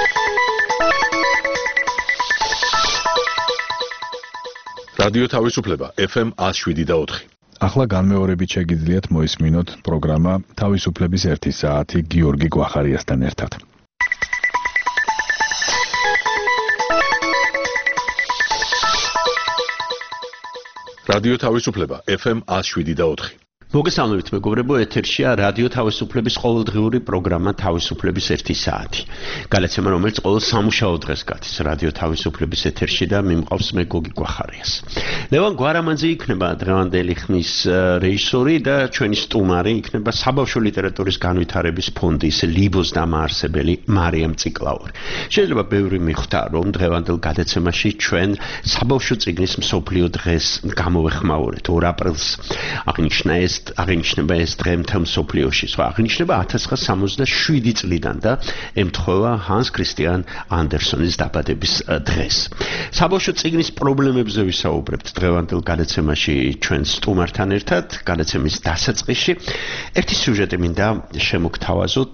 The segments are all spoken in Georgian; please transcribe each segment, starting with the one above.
რადიო თავისუფლება FM 107.4. ახლა განმეორებით შეგიძლიათ მოისმინოთ პროგრამა თავისუფლების 1 საათი გიორგი გვახარიასთან ერთად. რადიო თავისუფლება FM 107.4. მოგესალმებით მეგობრებო, ეთერშია რადიო თავისუფლების ყოველდღიური პროგრამა თავისუფლების 1 საათი. გადაცემა, რომელიც ყოველ სამუშაო დღეს გადის რადიო თავისუფლების ეთერში და მიმყავს მე გოგი გვახარიას. ლევან გვარამანძე იქნება დღევანდელი ხმის რეჟისორი და ჩვენი სტუმარი იქნება საბავშვო ლიტერატურის განვითარების ფონდის ლიბოს დამაარსებელი მარიამ ციკლაური. შეიძლება ბევრი მიხვდა, რომ დღევანდელ გადაცემაში ჩვენ საბავშვო წიგნის მსოფლიო დღეს გამოვეხმაურეთ 2 აპრილს. აღინიშნება ეს დღე მთელ მსოფლიოში, აღინიშნება 1967 წლიდან და ემთხვევა ჰანს ქრისტიან ანდერსონის დაბადების დღეს. საბავშვო წიგნის პრობლემებზე ვისაუბრებთ დღევანდელ გადაცემაში ჩვენ სტუმართან ერთად, გადაცემის დასაწყისში. ერთი სიუჟეტი მინდა შემოგთავაზოთ,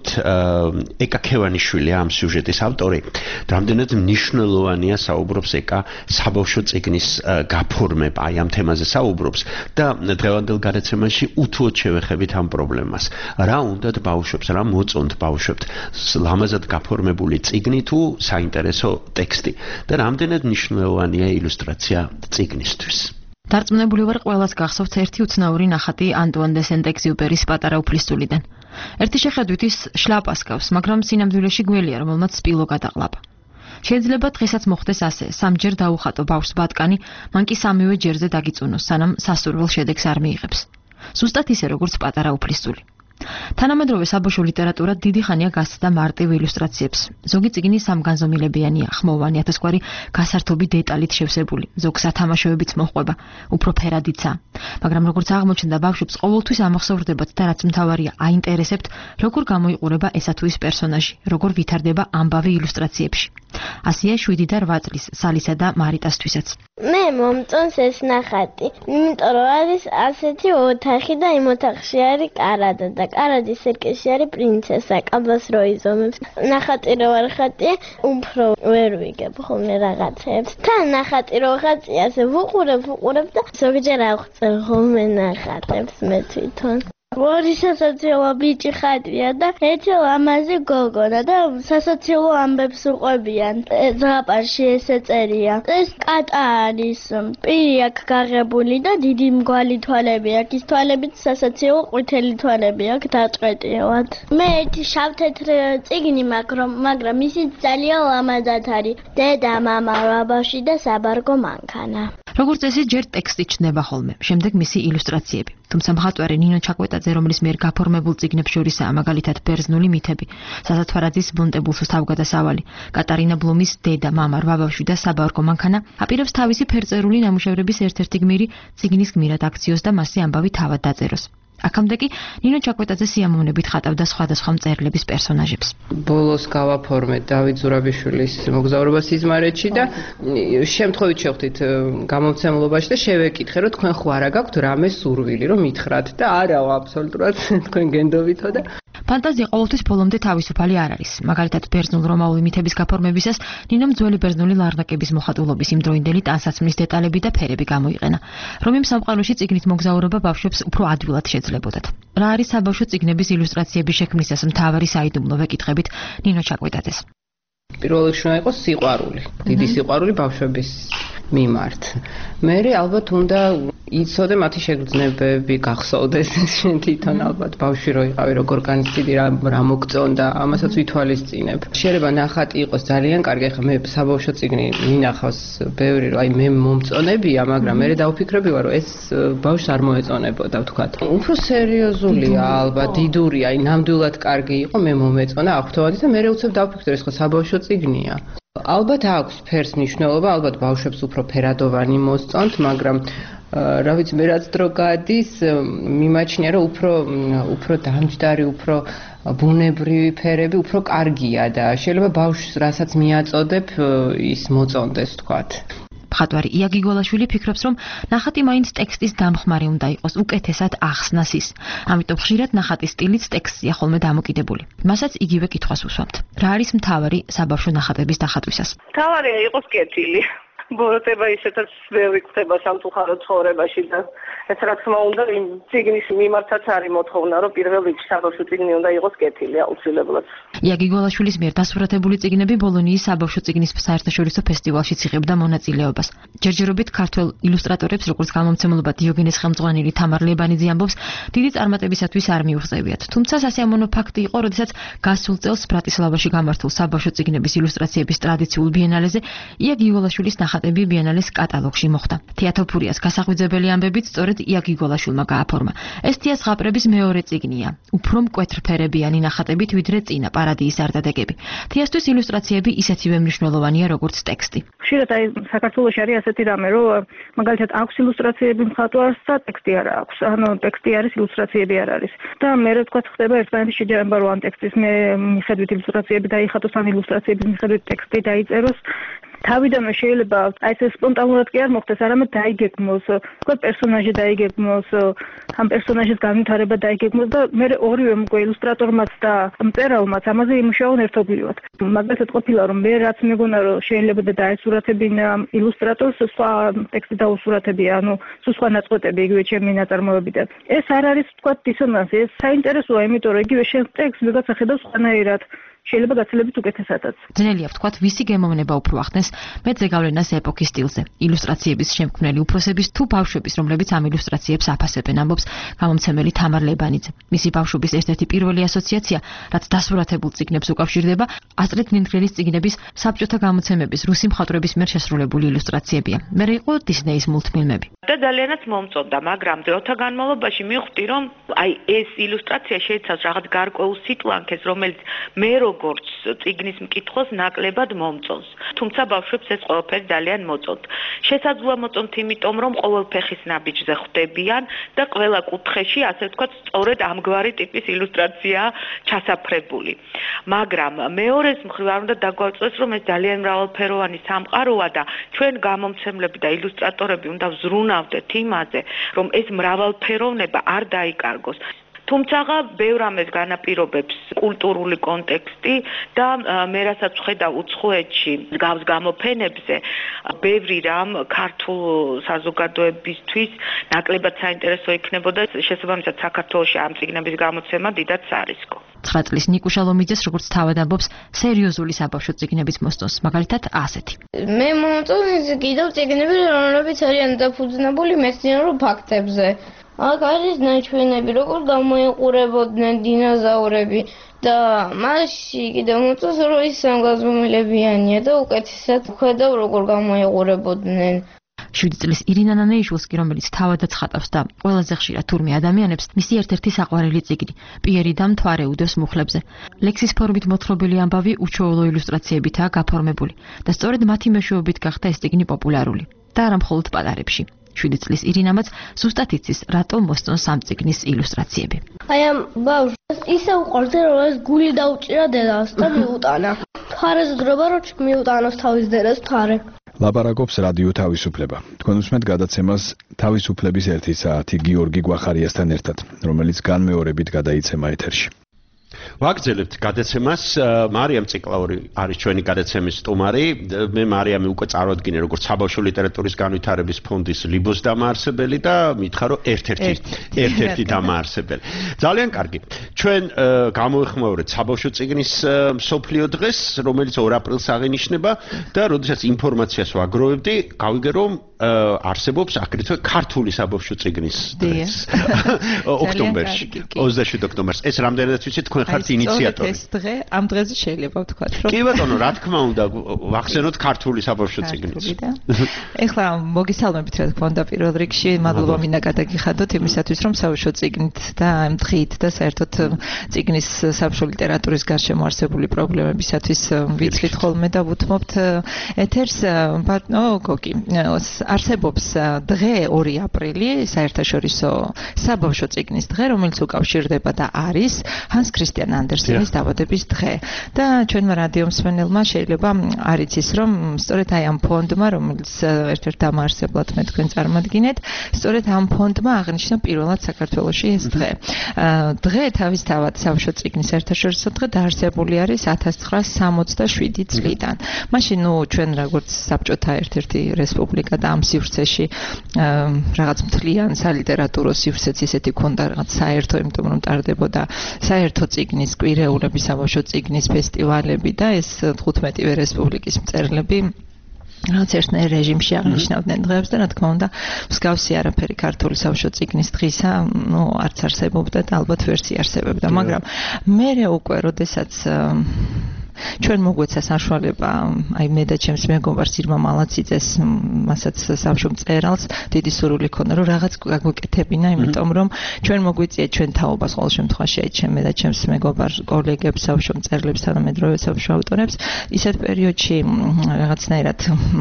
ეკა ქევანიშვილია ამ სიუჟეტის ავტორი. რამდენად მნიშვნელოვანია საუბრობს ეკა საბავშვო წიგნის გაფორმება, აი ამ თემაზე საუბრობს და დღევანდელ გადაცემაში უთუოდ შევეხებით ამ პრობლემას. რა უნდათ ბავშვებს, რა მოწონთ ბავშვებს ლამაზად გაფორმებული წიგნი თუ საინტერესო ტექსტი და რამდენად მნიშვნელოვანია ილუსტრაცია წიგნისთვის. დარწმუნებული ვარ, ყველას გახსოვთ ერთი უცნაური ნახატი ანტუან დე სენტ-ეგზიუპერის პატარა უფლისწულიდან. ერთი შეხედვით ის შლაპას გავს, მაგრამ სინამდვილეში გველია, რომელმაც სპილო გადაყლაპა. შეიძლება დღესაც მოხდეს ასე, სამჯერ დაუხატო ბავშვს ბატკანი, მან კი სამივე ჯერზე დაგიწუნოს, სანამ სასურველ შედეგს არ მიიღებს. ზუსტად ისე, როგორც პატარა უფლისწული. თანამედროვე საბავშვო ლიტერატურა დიდი ხანია გასცდა მარტივ ილუსტრაციებს. ზოგი წიგნი სამგანზომილებიანია, ხმოვანი, ათასგვარი გასართობი დეტალით შევსებული, ზოგ სათამაშოებიც მოჰყვება, უფრო ფერადიცაა. მაგრამ როგორც აღმოჩნდა, ბავშვებს ყოველთვის ამახსოვრდებათ და რაც მთავარია, აინტერესებთ, როგორ გამოიყურება ესა თუ ის პერსონაჟი, როგორ ვითარდება ამბავი ილუსტრაციებში. ასია 7 და 8 წლის სალისა და მარიტასთვისაც. მე მომწონს ეს ნახატი, იმიტომ რომ არის ასეთი ოთახი და იმ ოთახში არის კარადა და კარადის სერკეში არის პრინცესა, კაბას რო იზომებს. ნახატი რო არ ხატია, უფრო ვერ ვიგებ ხოლმე რაღაცებს. თან ნახატი რო ხატია, ასე ვუყურებ და ზოგჯერ ავხსენ ხოლმე ნახატებს მე თვითონ. ორი სასაცილო ბიჭი ხატია და ერთი ლამაზი გოგონა და სასაცილო ამბებს უყვებიან. ზღაპარში ესე წერია. ეს კატა არის, პირი აქვს გაღებული და დიდი მგვალი თვალები აქვს. ის თვალებით სასაცილო ყვითელი თვალები აქვს დაწყვეტილად. მე ერთი შავ-თეთრ წიგნი მაგრამ ისიც ძალიან ლამაზად არის. დედა, მამა, ბაბაში და საბარგო მანქანა. როგორც წესი, ჯერ ტექსტი ჩნდება ხოლმე, შემდეგ მისი ილუსტრაციები. თუმცა მხატვარი ნინო ჩაკვეტაძე, რომლის მიერ გაფორმებულ წიგნებს შორისაა მაგალითად ბერძნული მითები, საზათვარაძის ბუნტებულსოს თავგადასავალი, კატარინა ბლუმის დედა, მამა, რვაბავშვი და საბარგო მანქანა, აპირებს თავისი ფერწერული ნამუშევრების ერთ-ერთი გმირი წიგნის გმირად აქციოს და მასზე ამბავი თავად დაწეროს. აქამდე კი ნინო ჩაკვეტაძე სიამოვნებით ხატავდა სხვადასხვა მწერლების პერსონაჟებს. ბოლოს გავაფორმეთ დავით ზურაბიშვილის მოგზაურობა სიზმარეთში და შემთხვევით შევხვდით გამომცემლობაში და შევეკითხე, რომ თქვენ ხო არა გაქვთ რამე სურვილი, რომ მითხრათ და არაო აბსოლუტურად თქვენ გენდოვითო და ფანტაზია ყოველთვის ბოლომდე თავისუფალი არ არის. მაგალითად, ბერძნულ-რომაული მითების გაფორმებისას ნინომ ძველი ბერძნული ლარნაკების მოხატულობის იმდროინდელი ტანსაცმლის დეტალები და ფერები გამოიყენა. რომ იმ სამყაროში წიგნით მოგზაურობა ბავშვებს უფრო ადვილად შეძლებოდათ. რა არის საბავშვო წიგნების ილუსტრაციების შექმნისას მთავარი საიდუმლო, ვეკითხებით ნინო ჩაკვეტაძეს. პირველ რიგში უნდა იყოს სიყვარული, დიდი სიყვარული ბავშვების მიმართ. მე ალბათ უნდა იცოდე მათი შეგრძნებები, გახსოვდეს შენ თვითონ ალბათ ბავშვი რო იყავი, როგორ განიცდი რა მოგწონდა, ამასაც ვითვალისწინებ. შეიძლება ნახატი იყოს ძალიან კარგი, ხა მე საბავშვო წიგნი მინახავს ბევრი, რომ აი მე მომწონებია, მაგრამ მე დავფიქრებია, რომ ეს ბავშვს არ მოეწონებოდა, ვთქვათ. უფრო სერიოზულია, ალბათ დიდურია, აი ნამდვილად კარგი იყო, მე მომეწონა აღფრთოვანი და მე უცებ დავფიქრე, ეს ხო საბავშვო წიგნია. ალბათ აქვს ფერს მნიშვნელობა, ალბათ ბავშვებს უფრო ფერადოვანი მოსწონთ, მაგრამ რა ვიცი, მე რაც დრო გადის, მიმაჩნია, რომ უფრო დამჯდარი, უფრო ბუნებრივი ფერები უფრო კარგია და შეიძლება ბავშვს რასაც მიაწოდებ, ის მოწონდეს, თქვათ. მხატვარი იაგი გოლაშვილი ფიქრობს, რომ ნახატი მაინც ტექსტის დამხმარი უნდა იყოს, უკეთესად ახსნას ის. ამიტომ ხშირად ნახატის სტილიც ტექსტია ხოლმე დამოკიდებული. მასაც იგივე კითხვას უსვამთ. რა არის მთავარი საბავშვო ნახატების დახატვისას? მთავარია იყოს კეთილი. ბოროტება ისეთაც ბევრი ხდება სამწუხარო ცხოვრებაში და ეს რა თქმა უნდა იმ წიგნის მიმართაც არის მოთხოვნა, რომ პირველ რიგში საბავშვო წიგნი უნდა იყოს კეთილი აუცილებლად. იაგი გოლაშვილის მიერ დასურათებული წიგნები ბოლონიის საბავშვო წიგნის საერთაშორისო ფესტივალშიც იღებდა მონაწილეობას. ჯერჯერობით ქართველ ილუსტრატორებს, როგორც გამომცემლობა დიოგენეს ხელმძღვანელი თამარ ლებანიძე ამბობს, დიდი წარმატებისათვის არ მიუღწევიათ. თუმცა სასიამოვნო ფაქტი იყო, როდესაც გასულ წელს ბრატისლავაში გამართულ საბავშვო წიგნების ილუსტრაციების ტრადიციულ ბიენალეზე იაგი გოლაშვილის ნახატები ბიენალეს კატალოგში მოხვდა. თეატოფურიას გასაღვიძებელი ამბებით სწორედ იაგი გოლაშვილმა გააფორმა. ეს თეატრის ზღაპრების მეორე წიგნია. უფრო მკვეთრფერებიანი ნახატებით ვიდრე წინა პარადიის არდადეგები. თეატრის ილუსტრაციები ისეთივე მნიშვნელოვანია, როგორც ტექსტი. ხშირად საქართველოში არის ასეთი რამე, რომ მაგალითად აქვს ილუსტრაციები მხატვარს და ტექსტი არ აქვს. ანუ ტექსტი არის, ილუსტრაციები არ არის. და მე რა თქვა ხდება ერთმანეთის შეჯერება, რომ ამ ტექსტის მიხედვით ილუსტრაციები დაიხატოს, ან ილუსტრაციების მიხედვით ტექსტი დაიწეროს. თავიდანვე შეიძლება აი ეს სპონტანურად კი არ მოხდეს, არამედ დაიგეგმოს, თქვა პერსონაჟი დაიგეგმოს, ამ პერსონაჟის განვითარება დაიგეგმოს და მე ორივე მგო ილუსტრატორმაც და მწერალმაც ამაზე იმუშაონ ერთობლივად. მაგალითად ყოფილა რომ მე რაც მეგონა რომ შეიძლება და დაესურათებინა ილუსტრატორს სხვა ტექსტი დაუსურათებია, ანუ სხვა ნაწყვეტები იგივე ჩემი ნაწარმოებიდან. ეს არ არის თქვა დისონანსი, ეს საინტერესოა, იმიტომ რომ იგივე შენ ტექსტს ვიღაცა ხედავს სხვანაირად. შეიძლება გაცილებით უკეთესადაც. ძნელია ვთქვათ, ვისი გემოვნება უფრო ახდენს მეძე გავლენას ეპოქის სტილზე. ილუსტრაციების შემქმნელი უფროსების თუ ბავშვების, რომლებიც ამ ილუსტრაციებს აფასებენ, ამბობს გამომცემელი თამარ ლებანიძე. მისი ბავშვობის ერთ-ერთი პირველი ასოციაცია, რაც დასურათებულ წიგნებს უკავშირდება, ასტრიდ ლინდგრენის წიგნების საბჭოთა გამოცემების რუსი მხატვრების მიერ შესრულებული ილუსტრაციებია. მერე იყო დისნეის მულტფილმები. და ძალიანაც მომწონდა, მაგრამ დროთა განმავლობაში მივხვდი, რომ აი ეს ილუსტრაცია შეიცავს რაღაც გარკვეულ სიტლანქეს, რომელიც მე როგორც წიგნის მკითხველს ნაკლებად მომწონს. თუმცა ბავშვებს ეს ყველაფერი ძალიან მოწონთ. შესაძლოა მოწონთ, იმიტომ რომ ყოველ ფეხის ნაბიჯზე ხვდებიან და ყველა კუთხეში, ასე ვთქვათ, სწორედ ამგვარი ტიპის ილუსტრაციაა ჩასაფრებული. მაგრამ მეორეს მხრივ უნდა დაგვაწყვეტს, რომ ეს ძალიან მრავალფეროვანი სამყაროა და ჩვენ გამომცემლები და ილუსტრატორები უნდა ვზრუნავდეთ იმაზე, რომ ეს მრავალფეროვნება არ დაიკარგოს. თუმცა ბევრ ამას განაპირობებს კულტურული კონტექსტი და მე რასაც ვხედავ უცხოეთში გავს გამოფენებზე, ბევრი რამ ქართულ საზოგადოებისთვის ნაკლებად საინტერესო იქნებოდა, შესაბამისად საქართველოში ამ წიგნების გამოცემა დიდად სარისკო. 9 წლის ნიკუშა ლომიძეს როგორც თავად ამბობს, სერიოზული საბავშვო წიგნებიც მოსწონს, მაგალითად ასეთი. მე მომწონს კიდევ წიგნები, რომლებიც არიან დაფუძნებული მეცნიერულ ფაქტებზე. აქ არის ნაჩვენები, როგორ გამოიყურებოდნენ დინოზავრები და მასში კიდევ მოწონს, რომ ის სამგაზომილებიანია და უკეთესად ვხედავ, როგორ გამოიყურებოდნენ. 7 წლის ირინა ნანეიშვილს კი, რომელიც თავადაც ხატავს და ყველაზე ხშირად თურმე ადამიანებს, მისი ერთ-ერთი საყვარელი წიგნი, პიერი და მთვარე უდევს მუხლებზე. ლექსის ფორმით მოთხრობილი ამბავი უჩვეულო ილუსტრაციებითაა გაფორმებული და სწორედ მათი მეშვეობით გახდა ეს წიგნი პოპულარული და არა მხოლოდ პატარებში. 7 წლის ირინამაც ზუსტად იცის, რატომ მოსწონს ამ წიგნის ილუსტრაციები. აი ამ ბავშვს ისე უყვარდა, რომ ეს გული დაუჭირა დედას და მიუტანა. მხარეს დროება რომ მიუტანოს თავის დედას მხარე. ლაპარაკობს რადიო თავისუფლება. თქვენ უსმენთ გადაცემას თავისუფლების 1 საათი გიორგი გვახარიასთან ერთად, რომელიც განმეორებით გადაიცემა ეთერში. ვაგრძელებთ გადაცემას. მარიამ ციკლაური არის ჩვენი გადაცემის სტუმარი. მე მარიამი უკვე წარვადგინე როგორც საბავშვო ლიტერატურის განვითარების ფონდის ლიბოს დამაარსებელი და მითხრა რომ ერთ-ერთი დამაარსებელი. ძალიან კარგი. ჩვენ გამოეხმაურეთ საბავშვო წიგნის მსოფლიო დღეს, რომელიც 2 აპრილს აღინიშნება და როდესაც ინფორმაციას ვაგროვებდი, გავიგე რომ არსებობს აგრეთვე ქართული საბავშვო წიგნის დღეს. ოქტომბერში, 27 ოქტომბერს. ეს რამდენადაც ვიცით, თქვენ ხართ ინიციატორი. ეს დღე ამ დღეზე შეიძლება ვთქვათ, რომ კი ბატონო, რა თქმა უნდა, ვახსენოთ ქართული საბავშვო წიგნიც. ეხლა მოგისალმებით, რა თქმა უნდა, პირველ რიგში მადლობა მინდა გადაგიხადოთ იმისათვის, რომ საბავშვო წიგნით და ამ დღით და საერთოდ წიგნის საბავშვო ლიტერატურის გარშემო არსებული პრობლემებისათვის ვიცით ხოლმე და ვუთმობთ ეთერს. ბატონო გოგი, არსებობს დღე 2 აპრილი, საერთაშორისო საბავშვო წიგნის დღე, რომელიც უკავშირდება და არის ჰანს ქრისტიან ქრისტიან ანდერსონის დაბადების დღე. და ჩვენმა რადიო მსმენელმა შეიძლება არ იცის, რომ სწორედ აი ამ ფონდმა, რომელიც ერთ-ერთ დამაარსებლად მე თქვენ წარმადგინეთ, სწორედ ამ ფონდმა აღნიშნა პირველად საქართველოში ეს დღე. დღე თავისთავად სამშო წიგნის საერთაშორისო დღე დაარსებული არის 1967 წლიდან. მაშინ ჩვენ როგორც საბჭოთა ერთ-ერთი რესპუბლიკა და ამ სივრცეში რაღაც მთლიან სალიტერატურო სივრცეც ისეთი ქონდა რაღაც საერთო, იმიტომ რომ ტარდებოდა საერთო წიგნის კვირეულები, საბავშვო წიგნის ფესტივალები და ეს 15-ვე რესპუბლიკის მწერლები რაც ერთნაირ რეჟიმში აღნიშნავდნენ დღეებს და რა თქმა უნდა მსგავსი არაფერი ქართული საბავშვო წიგნის დღისა არც არსებობდა და ალბათ ვერც იარსებებდა, მაგრამ მერე უკვე როდესაც ჩვენ მოგვეცა საშუალება აი მე და ჩემს მეგობარს ირმა მალაციძეს მასაც საბავშვო მწერალს დიდი სურვილი ქონდა რომ რაღაც გაგვეკეთებინა, იმიტომ რომ ჩვენ მოგვიწია ჩვენ თაობას ყოველ შემთხვევაში აი ჩემ და ჩემს მეგობარ კოლეგებს საბავშვო მწერლებს თანამედროვე საბავშვო ავტორებს ისეთ პერიოდში რაღაცნაირად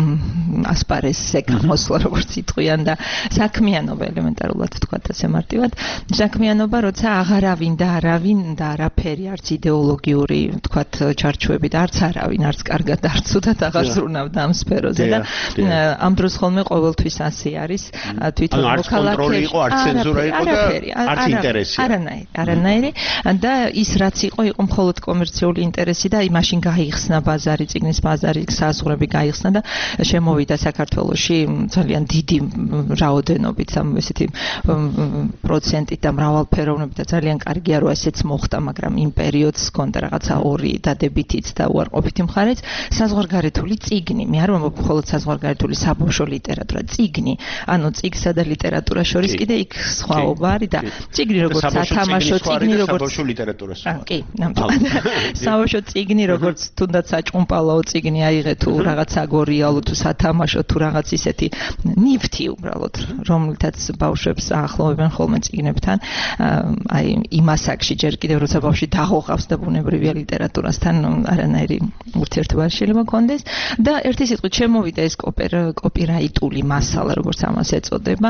ასპარეზზე გამოსვლა როგორც იტყვიან და საქმიანობა ელემენტარულად ვთქვათ ასე მარტივად საქმიანობა როცა აღარავინ და არავინ და არაფერი არც იდეოლოგიური ვთქვათ ჩარჩოები და არც არავინ არც კარგად არც ცუდად აღარ ზრუნავდა ამ სფეროზე და ამ დროს ხოლმე ყოველთვის ასე არის თვითონ მოქალაქეები იყო არც ცენზურა იყო და არც ინტერესი არანაირი და ის რაც იყო მხოლოდ კომერციული ინტერესი და იმაშინ გაიხსნა ბაზარი წიგნის ბაზარი საზღვრები გაიხსნა და შემოვიდა საქართველოში ძალიან დიდი რაოდენობით ესეთი პროცენტით და მრავალფეროვნებით და ძალიან კარგია რომ ესეც მოხდა, მაგრამ იმ პერიოდს ჰქონდა რაღაცა ორი დადებითიც და უარყოფითი მხარეც საზღვარგარეთული წიგნი. მე არ ვამბობ მხოლოდ საზღვარგარეთული საბავშვო ლიტერატურა, წიგნი. ანუ წიგსა და ლიტერატურას შორის კიდე იქ სხვაობა არის და წიგნი როგორც სათამაშო წიგნი როგორც საბავშვო ლიტერატურას. კი, ნამდვილად. საბავშვო წიგნი როგორც თუნდაც საჭუმპალაო წიგნი აიღე თუ რაღაცა გორიალო თუ სათამაშო თუ რაღაც ისეთი ნიფთი უბრალოდ რომლითაც ბავშვებს აახლოვებენ ხოლმე წიგნებთან აი იმ ასაკში ჯერ კიდევ როცა ბავშვი დაღოღავს და ბუნებრივია ლიტერატურასთან არანაირი ურთიერთობა შეიძლება კონდეს და ერთი სიტყვით შემოვიდა ეს კოპირაიტული მასალა როგორც ამას ეწოდება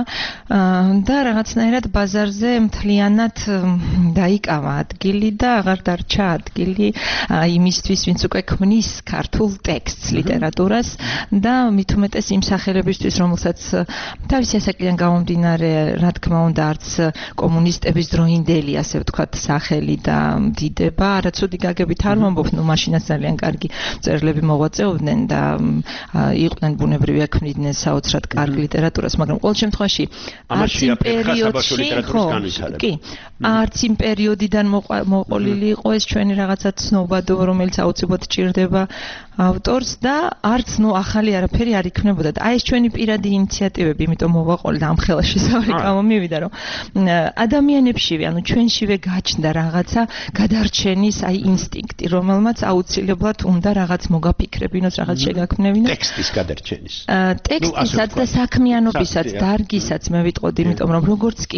და რაღაცნაირად ბაზარზე მთლიანად დაიკავა ადგილი და აღარ დარჩა ადგილი იმისთვის ვინც უკვე ქმნის ქართულ ტექსტს ლიტერატურას და მით უმეტეს იმ სახელებისთვის რომელსაც თავისი ასაკიდან გამომდინარე რა თქმა უნდა არც კომუნისტების დროინდელი ასე ვთქვათ სახელი და დიდება არაცუდი გაგებით არ ვამბობ, ნუ მაშინაც ძალიან კარგი მწერლები მოღვაწეობდნენ და იყვნენ ბუნებრივია ქმნიდნენ საოცრად კარგ ლიტერატურას, მაგრამ ყოველ შემთხვევაში არც იმ პერიოდში კი არც იმ პერიოდიდან მოყოლილი იყო ეს ჩვენი რაღაცა ცნობადო რომელიც აუცილებლად ჭირდება ავტორს და არც ნუ ახალი არაფერი არ იქნებოდა და აი ეს ჩვენი პირადი ინიციატივები, იმიტომ მოვაყოლე და ამ ხელაში საუბარი გამომივიდა რომ ადამიანებშივე, ანუ ჩვენშივე გაჩნდა რაღაცა გადარჩენის აი ინსტინქტი, რომელმაც აუცილებლად უნდა რაღაც მოგაფიქრებინოს, რაღაც შეგაქმნებინოს. ტექსტის გადარჩენის. ტექსტისაც და საქმიანობისაც, დარგისაც მე ვიტყოდი, იმიტომ რომ როგორც კი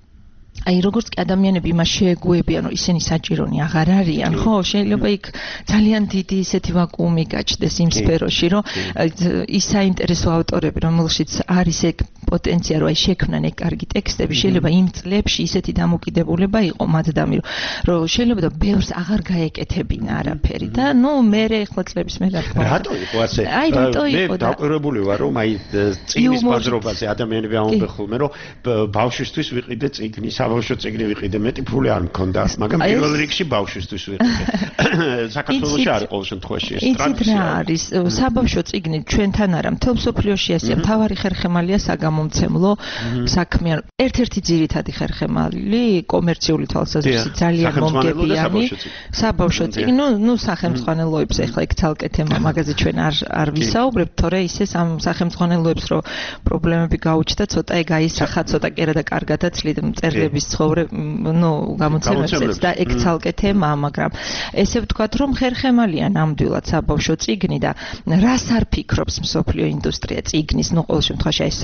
აი როგორც კი ადამიანები იმას შეეგუებიან, რომ ისინი საჭირონი აღარ არიან, ხო, შეიძლება იქ ძალიან დიდი ისეთი ვაკუუმი გაჩნდეს იმ სფეროში, რომ ის საინტერესო ავტორები, რომელშიც არის ეგ პოტენცია, რომ აი შექმნან ეგ კარგი ტექსტები, შეიძლება იმ წლებში ისეთი დამოკიდებულება იყო მათ დამი, რომ შეიძლება და ბევრს აღარ გაეკეთებინა არაფერი და ნუ მე ახლა წლების მე რა თქმა უნდა. რატო იყო ასე? აი რატო იყო და დაკვირვებული ვარ, რომ აი წიგნის ბაზრობაზე ადამიანები ამბობენ ხოლმე, რომ ბავშვისთვის ვიყიდე წიგნი, საბავშვო წიგნი ვიყიდე, მეტი ფული არ მქონდა, მაგრამ პირველ რიგში ბავშვისთვის ვიყიდე. საქართველოში არ ყოველ შემთხვევაში ეს ტრადიცია არის. საბავშვო წიგნი ჩვენთან არა, მთელ მსოფლიოში ასეა, მთავარი ხერხემალია საგამომცემლო საქმიან. ერთ-ერთი ძირითადი ხერხემალი კომერციული თვალსაზრისით ძალიან მომგებიანი საბავშვო წიგნი, ნუ სახელმძღვანელოებს ახლა იქ ცალკე თემა მაგაზე ჩვენ არ ვისაუბრებთ, თორე ისე ამ სახელმძღვანელოებს რო პრობლემები გაუჩნდა, ცოტა ეგ აისახა, ცოტა კერა და კარგადაც მწერლების ნუ გამოცემებსაც და ეგ ცალკე თემაა, მაგრამ ესე ვთქვათ, რომ ხერხემალია ნამდვილად საბავშვო წიგნი და რას არ ფიქრობს მსოფლიო ინდუსტრია წიგნის, ნუ ყოველ შემთხვევაში ეს საგამომცემლო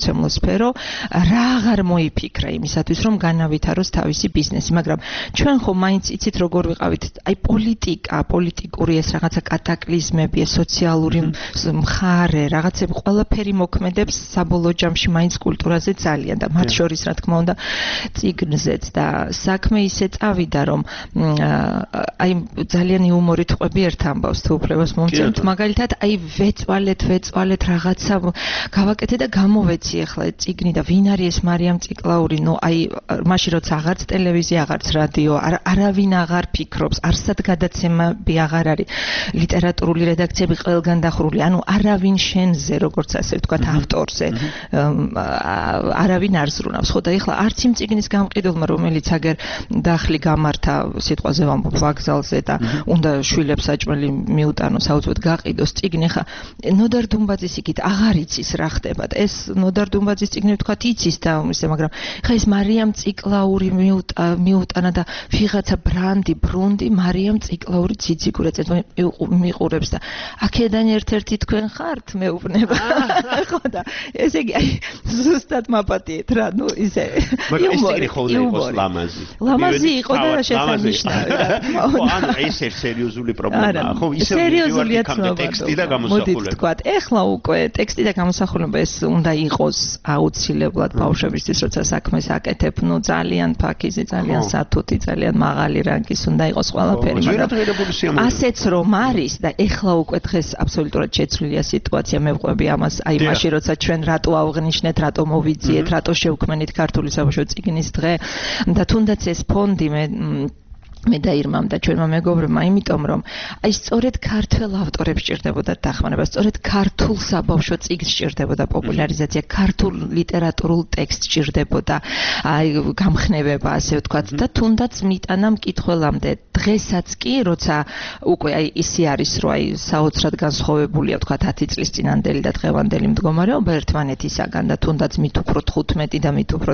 გამომცემლო სფერო რა აღარ მოიფიქრა იმისათვის რომ განავითაროს თავისი ბიზნესი, მაგრამ ჩვენ ხომ მაინც იცით როგორ ვიყავით, აი პოლიტიკური ეს რაღაცა კატაკლიზმები, სოციალური მხარე, რაღაცები ყველაფერი მოქმედებს საბოლოო ჯამში მაინც კულტურაზე ძალიან და მათ შორის რა თქმა უნდა წიგნზეც და საქმე ისე წავიდა რომ აი ძალიან იუმორით ყვები ერთ ამბავს თუ უფლებას მომწევთ მაგალითად აი ვეწვალეთ რაღაცა გავაკეთე და გამოვეცი ახლა წიგნი და ვინ არის ეს მარიამ ციკლაური ნუ აი მაშინ როცა აღარც ტელევიზია აღარც რადიო არავინ აღარ ფიქრობს არსად გადაცემები აღარ არის ლიტერატურული რედაქციები ყველგან დახურული ანუ არავინ შენზე როგორც ასე ვთქვათ ავტორზე არავინ არ ზრუნავს ხო და ეხლა არც იმ წიგნის გამყიდველმა რომელიც აგერ დახლი გამართა სიტყვაზე ვამბობ ვაგზალზე და უნდა შვილებს საჭმელი მიუტანოს აუცილებლად გაყიდოს წიგნი ხა ნოდარ დუმბაძის იქით აღარ იცის რა ხდება და ეს ნოდარ დუმბაძის წიგნი ვთქვათ იცის და ისე მაგრამ ხა ეს მარიამ ციკლაური მიუტანა და ვიღაცა ბრუნდი მარიამ ციკლაური ციციგურეცეთ მიყურებს და აქედან ერთ-ერთი თქვენ ხართ მეუბნება ხო და ესე იგი აი ზუსტად მაპატიეთ რა ნუ ისე ლამაზი იყო და შესანიშნავი რა თქმა უნდა ანუ ეს სერიოზული პრობლემაა ხო ისე სერიოზულია ტექსტი და გამოსახულება თქვათ ეხლა უკვე ტექსტი და გამოსახულება ეს უნდა იყოს აუცილებლად ბავშვებისთვის როცა საქმეს აკეთებ ნუ ძალიან ფაქიზი ძალიან სათუთი ძალიან მაღალი რანგის უნდა იყოს ყველაფერი მაგრამ ასეც რომ არის და ეხლა უკვე დღეს აბსოლუტურად შეცვლილია სიტუაცია მე ვყვები ამას აი მაშინ როცა ჩვენ რატო ავღნიშნეთ რატო მოვიძიეთ რატო შევქმნით ქართული საბავშვო წიგნის დღე და თუნდაც ეს ფონდი მე დაირმამ და ჩვენმა მეგობრებმა იმიტომ რომ აი სწორედ ქართველ ავტორებს ჭირდებოდა დახმარება, სწორედ ქართულ საბავშვო წიგნს ჭირდებოდა პოპულარიზაცია, ქართულ ლიტერატურულ ტექსტს ჭირდებოდა აი გამხნევება ასე ვთქვათ და თუნდაც მიტანა მკითხველამდე დღესაც კი როცა უკვე აი ისე არის რომ აი საოცრად განსხვავებულია ვთქვათ 10 წლის წინანდელი და დღევანდელი მდგომარეობა ერთმანეთისაგან და თუნდაც მით უფრო 15 და მით უფრო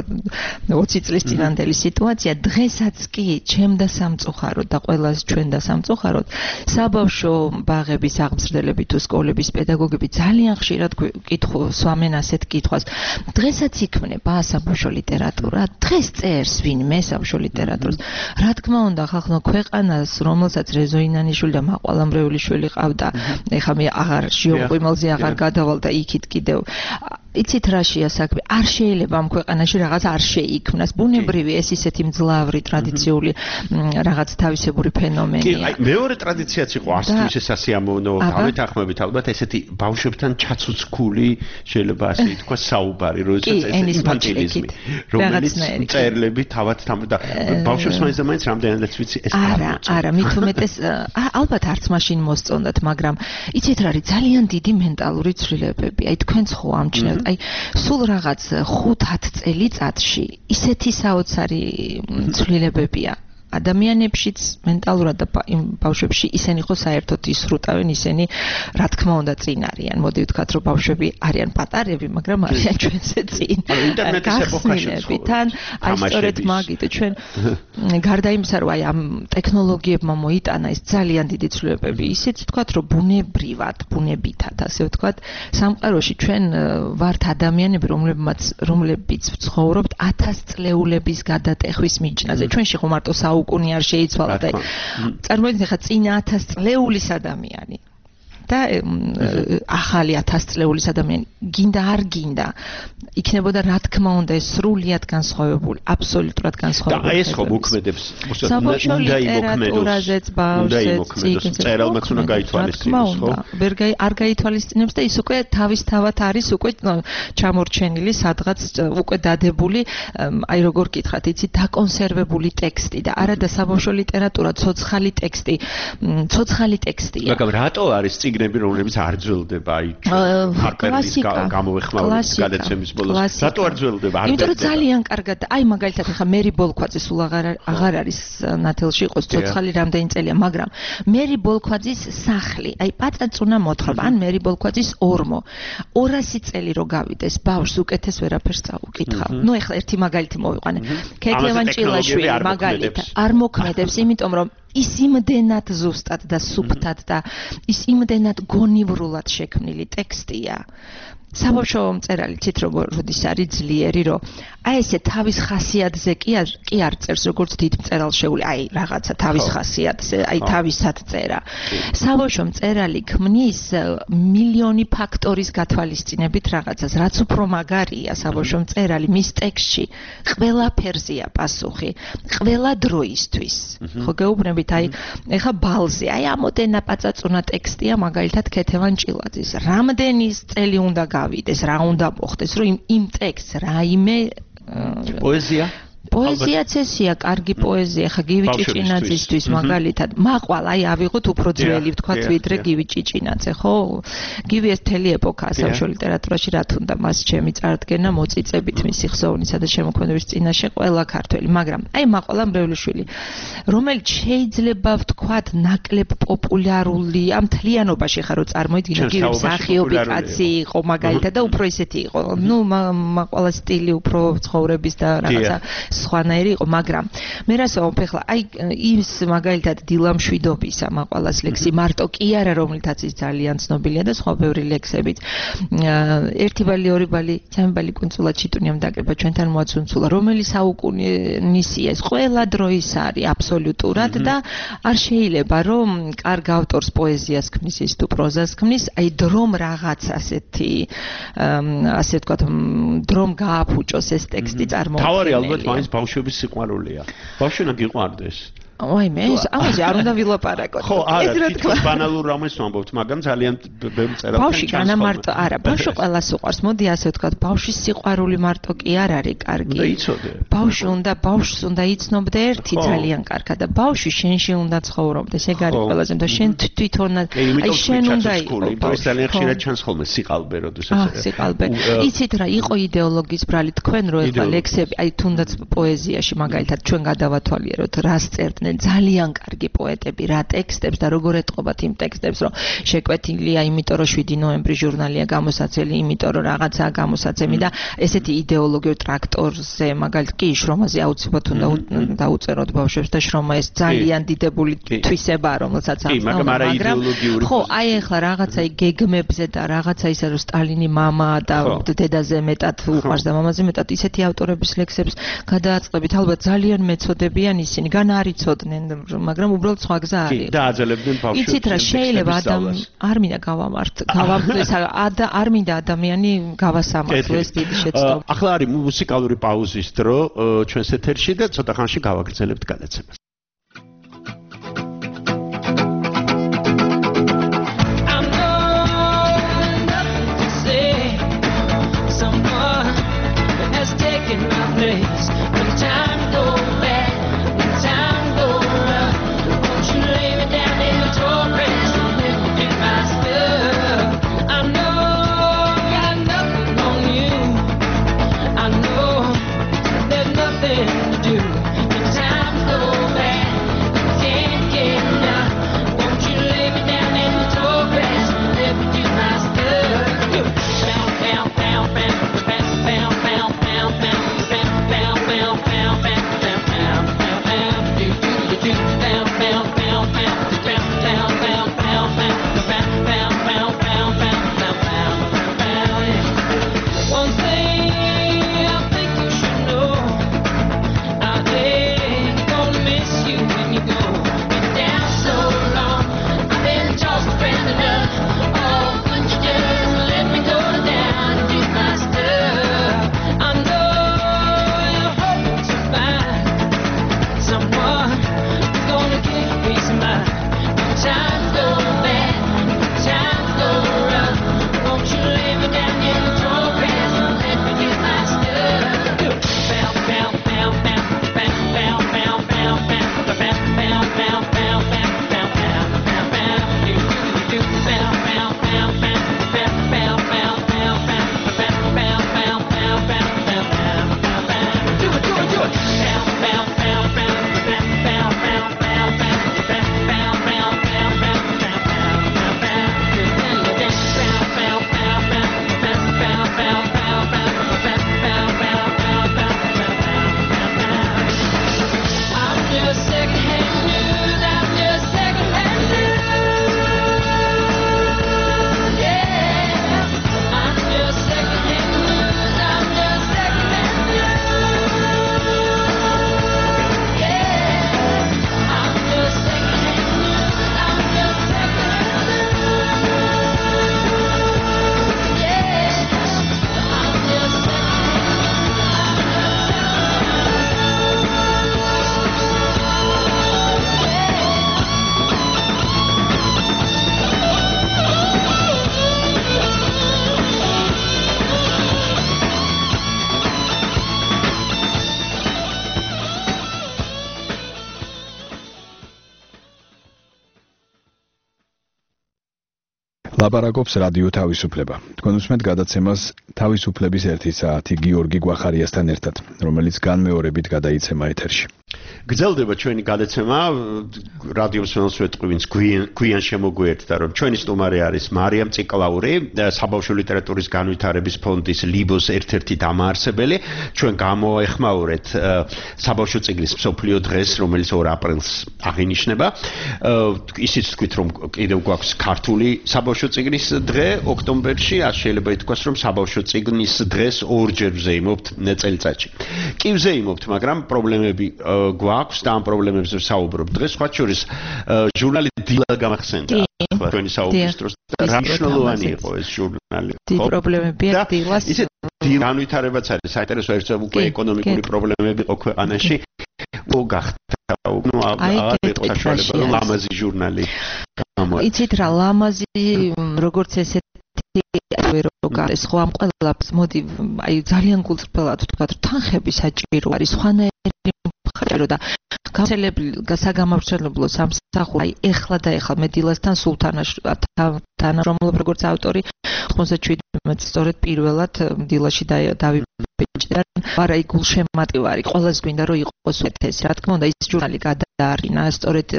20 წლის წინანდელი სიტუაცია დღესაც კი ჩემდა სამწუხაროდ და ყველას ჩვენ და სამწუხაროდ საბავშვო ბაღების აღმზრდელები თუ სკოლების პედაგოგები ძალიან ხშირად სვამენ ასეთ კითხვას დღესაც იქმნება საბავშვო ლიტერატურა დღეს წერს ვინმე საბავშვო ლიტერატურას რა თქმა უნდა ხალხო ქვეყანას რომელსაც რეზო ინანიშვილი და მაყვალამრეველი შვილი ყავდა ეხლა მე აღარ ჟიოყიმალზე აღარ გადავალ და იქით კიდევ იცით რაშია საქმე არ შეიძლება ამ ქვეყანაში რაღაც არ შეიქმნას ბუნებრივი ეს ისეთი მძლავრი ტრადიციული რაღაც თავისებური ფენომენია. კი, მეორე ტრადიციაც იყო არც თუ ისე სასიამოვნო გამეთახმებით ალბათ ესეთი ბავშვებთან ჩაცუცქული შეიძლება ასე ითქვას საუბარი, როდესაც ეს ინფანტილიზმი, რომელიც წერლები თავად და ბავშვებს მაინც და მაინც რამდენადაც ვიცი ეს არა, მით უმეტეს ალბათ არც მაშინ მოსწონდათ, მაგრამ იცით რა არის ძალიან დიდი მენტალური ცვლილებები. აი თქვენც ხო ამჩნევთ, აი სულ რაღაც 5-10 წელიწადში ისეთი საოცარი ცვლილებებია. ადამიანებშიც მენტალურად და იმ ბავშვებში ისინი ხო საერთოდ ისრუტავენ ისინი რა თქმა უნდა წინ არიან მოდი ვთქვათ რომ ბავშვები არიან პატარები მაგრამ არიან ჩვენზე წინ ინტერნეტის ეპოქაში თან აი სწორედ მაგით ჩვენ გარდა იმისა რომ აი ამ ტექნოლოგიებმა მოიტანა ეს ძალიან დიდი ცვლილებები ისიც ვთქვათ რომ ბუნებითად ასე ვთქვათ სამყაროში ჩვენ ვართ ადამიანები რომლებიც ვცხოვრობთ 1000 წლეულების გადატეხვის მიჯნაზე ჩვენში ხო მარტო უკუნი არ შეიცვალა და წარმოიდგინეთ ხა წინა 1000 წლეულის ადამიანი და ახალი 1000 წლეულის ადამიანი გინდა არ გინდა იქნებოდა რა თქმა უნდა ეს სრულიად განსხვავებული აბსოლუტურად განსხვავებული და ეს ხო მოქმედებს უნდა იმოქმედოს წერალმაც უნდა გაითვალისწინოს ხო არ გაითვალისწინებს და ის უკვე თავისთავად არის უკვე ჩამორჩენილი სადღაც უკვე დადებული აი როგორ გითხრათ იცი დაკონსერვებული ტექსტი და არა და საბავშვო ლიტერატურა ცოცხალი ტექსტია მაგრამ რატო არის წიგნები რომლებიც არ ძველდება აი ჰარპერლის გამოვეხმაურების გადაცემის ბოლოს რატო არ ძველდება იმიტომ რომ ძალიან კარგად აი მაგალითად ახლა მერი ბოლქვაძე სულ აღარ არის ნათელში იყოს ცოცხალი რამდენი წელია მაგრამ მერი ბოლქვაძის სახლი აი პაწაწუნა მოთხრობა ან მერი ბოლქვაძის ორმო 200 წელი რო გავიდეს ბავშვს უკეთეს ვერაფერს წაუკითხავ ნუ ახლა ერთი მაგალითი მოვიყვანე ქეთევან ჭილაშვილი მაგალითად არ მოქმედებს იმიტომ რომ ის იმდენად ზუსტად და სუფთად და ის იმდენად გონივრულად შექმნილი ტექსტია საბავშვო მწერალი თით როგორ როდის არის ძლიერი, რომ აი ესე თავის ხასიათზე კი არ წერს როგორც დიდ მწერალს შეუძლია, აი რაღაცა თავის ხასიათზე, აი თავისად წერა. საბავშვო მწერალი ქმნის მილიონი ფაქტორის გათვალისწინებით რაღაცას, რაც უფრო მაგარია საბავშვო მწერალი მის ტექსტში ყველაფერზეა პასუხი, ყველა დროისთვის. ხო გეუბნებით, აი ეხა ბალზე, აი ამოდენა პაწაწუნა ტექსტია მაგალითად ქეთევან ჭილაძის. რამდენი წელი უნდა გავიდეს, რა უნდა მოხდეს, რომ იმ ტექსტს რაიმე პოეზიაც ესია, კარგი პოეზია, ხა გივი ჭიჭინაძისთვის მაგალითად. მაყვალ, აი ავიღოთ უფრო ძველი, ვთქვათ, ვიდრე გივი ჭიჭინაძე, ხო? გივი ეს მთელი ეპოქაა საბავშვო ლიტერატურაში, რა თუნდა მას ჩემი წარდგენა მოწიწებით მისი ხსოვნისა და შემოქმედების წინაშე ყველა ქართველი, მაგრამ აი მაყვალა მრევლიშვილი, რომელიც შეიძლება ვთქვათ, ნაკლებ პოპულარული ამ მთლიანობაში ხა რო წარმოიდგინე, გივი მსახიობი კაცი იყო მაგალითად და უფრო ისეთი იყო. ნუ მაყვალა სტილი უფრო ცხოვრების და რაღაცა სხვანაირი იყო, მაგრამ მე რასო ხლა აი ის მაგალითად დილამშვიდობისა მაყვალას ლექსი მარტო კი არა, რომლითაც ის ძალიან ცნობილია და სხვა ბევრი ლექსებით. ერთი ბალი, ორი ბალი, სამი ბალი კუნძულად ჩიტუნიამ დაკრება ჩვენთან მოაცუნცულა, რომელი საუკუნისია ეს ყველა დროის არის აბსოლუტურად და არ შეიძლება რომ კარგ ავტორს პოეზიას ქმნის ის თუ პროზას ქმნის, აი დრომ რაღაც ასეთი ასე ვთქვათ, დრომ გააფუჭოს ეს ტექსტი წარმოუდგენელია. თავარი ალბათ მაინც ბავშვების სიყვარულია. ბავშვი გიყვარდეს. აი მე ამაზე არ უნდა ვილაპარაკოთ. ხო, არა, თვითონ ბანალურ რამეს ვამბობთ, მაგრამ ძალიან ბევრი წერა. ბავშვი განა მარტო არა, ბავშვი ყველას უყვარს. მოდი ასე ვთქვათ, ბავშვის სიყვარული მარტო კი არ არის კარგი. ბავშვს უნდა იცნობდე ერთი ძალიან კარგად და ბავშვი შენში უნდა ცხოვრობდეს. ეგ არის ყველაზე და შენ თვითონ აი შენ უნდა იყოს. ძალიან ხშირად ჩანს ხოლმე სიყალბე, როდესაც სიყალბე. იცით რა, იყო იდეოლოგიის ბრალი თქვენ რო ეხლა ლექსები, აი თუნდაც პოეზიაში მაგალითად ჩვენ გადავათვალიეროთ, რას წერდნენ ძალიან კარგი პოეტები, რა ტექსტებს და როგორ ეტყობათ იმ ტექსტებს, რომ შეკვეთილია, იმიტომ რომ 7 ნოემბრი ჟურნალია გამოსაცემი, იმიტომ რომ რაღაცაა გამოსაცემი და ესეთი იდეოლოგიურ ტრაქტორზე მაგალითად კი შრომაზე აუცილებლად უნდა დაუწეროთ ბავშვებს და შრომა ეს ძალიან დიდებული თვისებაა, რომელსაც აქვს, მაგრამ ხო, აი ახლა რაღაცა გეგმებზე და რაღაცა ისე რომ სტალინის მამა და დედაზე მეტად უყვარს და მამაზე მეტად ისეთი ავტორების ლექსებს გადააწყდებით, ალბათ ძალიან მეწოდებიან ისინი, გან არიცო მაგრამ უბრალოდ სხვა გზა არის. და აძლევდნენ ბავშვებს. იცით რა, შეიძლება არ მინდა გავამართლოს, არ მინდა ადამიანი გავასამართლოს დიდი შეცდომა. ახლა არის მუსიკალური პაუზის დრო ჩვენს ეთერში და ცოტა ხანში გავაგრძელებთ გადაცემას. Time to go back. ლაპარაკობს რადიო თავისუფლება. თქვენ უსმენთ გადაცემას თავისუფლების 1 საათი გიორგი გვახარიასთან ერთად, რომელიც განმეორებით გადაიცემა ეთერში. გრძელდება ჩვენი გადაცემა რადიო მსმენელს ვეტყვი, ვინც გვიან შემოგვიერთდა, რომ ჩვენი სტუმარი არის მარიამ ციკლაური, საბავშვო ლიტერატურის განვითარების ფონდის ლიბოს ერთ-ერთი დამაარსებელი. ჩვენ გამოეხმაურეთ საბავშვო წიგნის მსოფლიო დღეს, რომელიც 2 აპრილს აღინიშნება. ისიც თქვით, რომ კიდევ გვაქვს ქართული საბავშვო წიგნის დღე ოქტომბერში, არ შეიძლება ითქვას, რომ საბავშვო წიგნის დღეს ორჯერ ვზეიმობთ წელიწადში. კი ვზეიმობთ, მაგრამ პრობლემები გვაქვს და ამ პრობლემებზე ვსაუბრობ. დღეს სხვა შორის ჟურნალი დილა გამახსენდა ჩვენი საუბრის დროს. რა მნიშვნელოვანი იყო ეს ჟურნალი? დიდი პრობლემებია დილას. ისე განვითარებაც არის საინტერესო ერთსა უკვე ეკონომიკური პრობლემები იყო ქვეყანაში. გახდა აღარ იყო საშუალება რომ ლამაზი ჟურნალი გამოიცა. იცით რა, ლამაზი როგორც ესეთი ეს ხო ამ ყველაფერს მოდი აი ძალიან გულწრფელად ვთქვა, რომ თანხები საჭირო არის, სხვანაირი მხარეო და საგამავრცელებლო სამსახური აი ეხლა და ეხლა მე დილასთან სულ თანამშრომლობ როგორც ავტორი 97 სწორედ პირველად დილაში დავიბეჭდა, მაგრამ აი გულშემატკივარი ყველას გვინდა რომ იყოს ეს, რა თქმა უნდა ის ჟურნალი გადაარინა სწორედ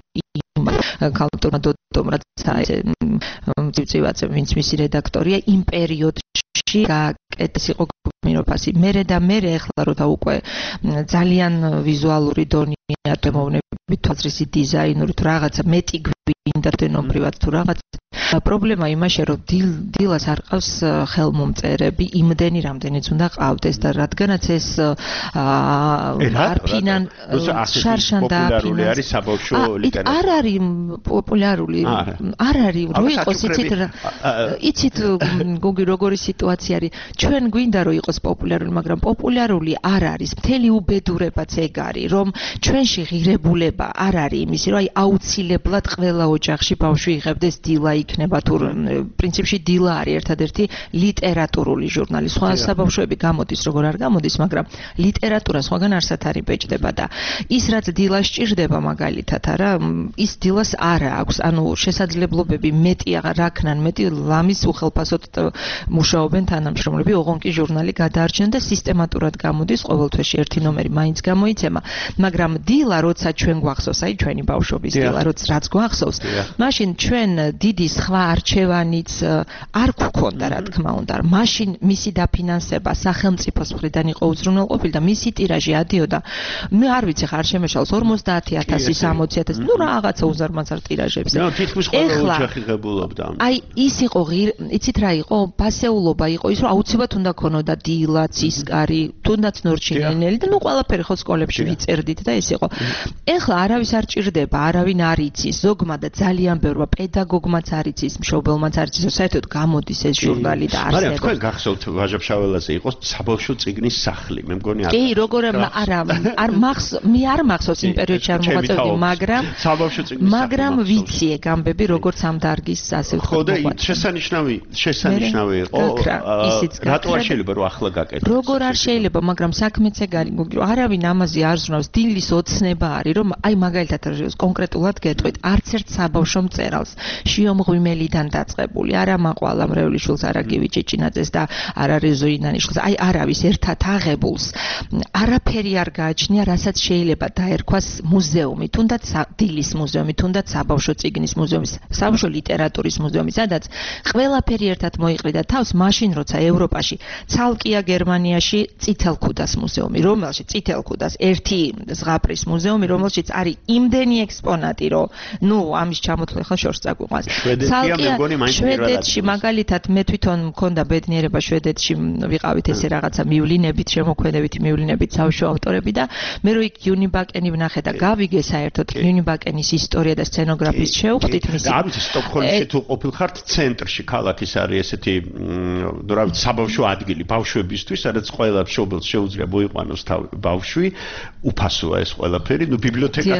ქალტორმა დოდომ რაც ესე ცივცივაცე ვინც მისი რედაქტორია იმ პერიოდში გააკეთეს იყო გმიროფასი მერე და მერე ეხლა როცა უკვე ძალიან ვიზუალური დონია დემოვნებით თვალსაზრისი დიზაინური თუ რაღაცა მეტი გვინდა დენობრივად თუ რაღაცა პრობლემა იმაშია რომ დილას არ ყავს ხელმომწერები იმდენი რამდენიც უნდა ყავდეს და რადგანაც ეს არ ფინან შარშან და პოპულარული არის საბავშვო ლიტერატურა არ არის პოპულარული არ არის რო იყოს იცით გოგი როგორი სიტუაცია არის ჩვენ გვინდა რომ იყოს პოპულარული მაგრამ პოპულარული არ არის მთელი უბედურებაც ეგ არის რომ ჩვენში ღირებულება არ არის იმისი რომ აი აუცილებლად ყველა ოჯახში ბავშვი იღებდეს დილა იქნება თუ პრინციპში დილა არის ერთადერთი ლიტერატურული ჟურნალი სხვა საბავშვოები გამოდის როგორ არ გამოდის მაგრამ ლიტერატურა სხვაგან არსად არის ბეჭდება და ის რაც დილას ჭირდება მაგალითად არა ის დილას არა აქვს ანუ შესაძლებლობები მეტი აღარ აქნან მეტი ლამის უხელფასოდ მუშაობენ თანამშრომლები ოღონ კი ჟურნალი გადაარჩენ და სისტემატურად გამოდის ყოველთვეში ერთი ნომერი მაინც გამოიცემა მაგრამ დილა როცა ჩვენ გვახსოვს აი ჩვენი ბავშვობის დილა რაც გვახსოვს მაშინ ჩვენ დიდი სხვა არჩევანიც არ გვქონდა რა თქმა უნდა მაშინ მისი დაფინანსება სახელმწიფოს მხრიდან იყო უზრუნველყოფილი და მისი ტირაჟი ადიოდა მე არ ვიცი ხარ შემეშალს 50000 60000 ნუ რაღაცა უზარმაზარ ტირაჟებზე ეხლა ოჯახიღებულობდა აი ის იყო იცით რა იყო ფასეულობა იყო ის რომ აუცილებლად უნდა ქონოდა დილა ცისკარი თუნდაც ნორჩინელი და ნუ ყველაფერი ხო სკოლებში ვიწერდით და ეს იყო ეხლა არავის არ ჭირდება არავინ არ იცის ზოგმა და ძალიან ბევრმა პედაგოგმაც არ იცის მშობელმაც არ იცის საერთოდ გამოდის ეს ჟურნალი და არსებობს მაგრამ თქვენ გახსოვთ ვაჟა-ფშაველაზე იყო საბავშვო წიგნის სახლი მე მგონი კი როგორ არა არ მახსოვს იმ პერიოდში არ მოღვაწეობდი მაგრამ ვიცი ეგ ამბები როგორც ამ დარგის ასე ხო და შესანიშნავი იყო რატო არ შეიძლება რომ ახლა გაკეთდეს როგორ არ შეიძლება მაგრამ საქმეც ეგ არის გოგი რომ არავინ ამაზე არ ზრუნავს დილის ოცნება არის რომ აი მაგალითად კონკრეტულად გეტყვით არც ერთ საბავშვო მწერალს შიომღვიმელიდან დაწყებული არა მაყვალა მრევლიშვილს არა გივი ჭეჭინაძეს და არა რეზოინანიშვილს აი არავის ერთად აღებულს არაფერი არ გააჩნია რასაც შეიძლება დაერქვას მუზეუმი თუნდაც დილის მუზეუმი თუნდაც საბავშვო წიგნის მუზეუმი საბავშვო ლიტერატურის მუზეუმი სადაც ყველაფერი ერთად მოიყრიდა თავს მაშინ როცა ევროპაში ცალკეა გერმანიაში წითელქუდას მუზეუმი რომელშიც წითელქუდას ერთი ზღაპრის მუზეუმი რომელშიც არის იმდენი ექსპონატი რომ ნუ ამის ჩამოთვლა ხა შორს წაგვიყვანს შვედეთში მაგალითად მე თვითონ მქონდა ბედნიერება შვედეთში ვიყავით ესე რაღაცა მივლინებით შემოქმედებითი მივლინებით საბავშვო ავტორები და მე რო იქ იუნიბაკენი ვნახე და გავიგე საერთოდ იუნიბაკენის ისტორია და სცენოგრაფიის შევხვდით მისი და არის სტოკჰოლმში თუ ყოფილხართ ცენტრში ქალაქის არის ესეთი რა ვიცი საბავშვო ადგილი ბავშვებისთვის სადაც ყველა მშობელს შეუძლია მოიყვანოს ბავშვი უფასოა ეს ყველაფერი ნუ ბიბლიოთეკაც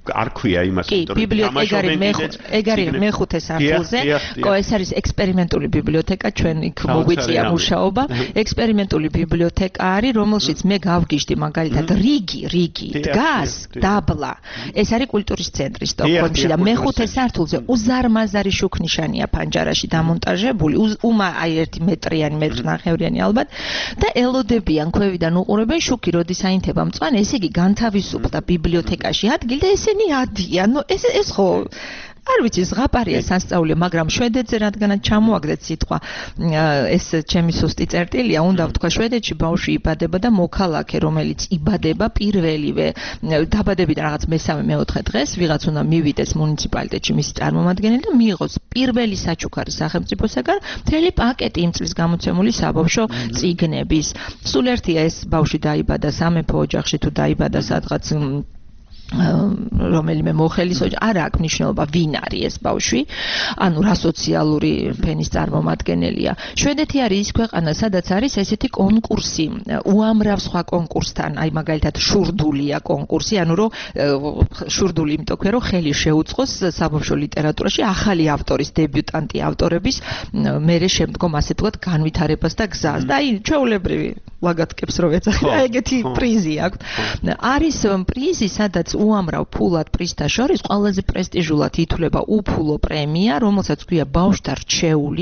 არ ქვია იმას, ეგ არის მეხუთე სართულზე. ეს არის ექსპერიმენტული ბიბლიოთეკა, ჩვენ იქ მოგვიწია მუშაობა. ექსპერიმენტული ბიბლიოთეკა არის, რომელშიც მე გავგიჟდი მაგალითად რიგი დგას დაბლა. ეს არის კულტურის ცენტრი სტოკჰოლმში და მეხუთე სართულზე უზარმაზარი შუქნიშანია ფანჯარაში დამონტაჟებული. უმა აი 1 მეტრიანი, მეტრნახევრიანი ალბათ და ელოდებიან ქვევიდან უყურებენ შუქი როდის აინთება მწვანე, ესე იგი განთავისუფლდა ბიბლიოთეკაში ადგილი და ესენი ადიან. ეს ხო არ ვიცი, ზღაპარია სასწაული, მაგრამ შვედეთზე რადგანაც ჩამოაგდეთ სიტყვა, ეს ჩემი სუსტი წერტილია, უნდა ვთქვა, შვედეთში ბავშვი იბადება და მოქალაქე, რომელიც იბადება პირველივე დაბადებიდან რაღაც მესამე-მეოთხე დღეს, ვიღაც უნდა მივიდეს მუნიციპალიტეტში მისი წარმომადგენელი და მიიღოს პირველი საჩუქარი სახელმწიფოსაგან მთელი პაკეტი იმ წლის გამოცემული საბავშვო წიგნების. სულ ერთია ეს ბავშვი დაიბადა სამეფო ოჯახში თუ დაიბადა სადღაც რომელიმე მოხელის ოჯახში, არ აქვს მნიშვნელობა ვინ არის ეს ბავშვი, ანუ რა სოციალური ფენის წარმომადგენელია. შვედეთი არის ის ქვეყანა, სადაც არის ესეთი კონკურსი, უამრავ სხვა კონკურსთან, აი მაგალითად შურდულია კონკურსი, ანუ რომ შურდული იმიტომ ქვია, რომ ხელი შეუწყოს საბავშვო ლიტერატურაში ახალი ავტორის, დებიუტანტი ავტორების მერე შემდგომ ასე ვთქვათ განვითარებას და გზას. და აი ჩვეულებრივი ლაგათკებს რო ეძახი, ეგეთი პრიზი აქვს. არის პრიზი, სადაც უამრავ ფულად პრიზთა შორის ყველაზე პრესტიჟულად ითვლება უფულო პრემია, რომელსაც ქვია ბავშვთა რჩეული,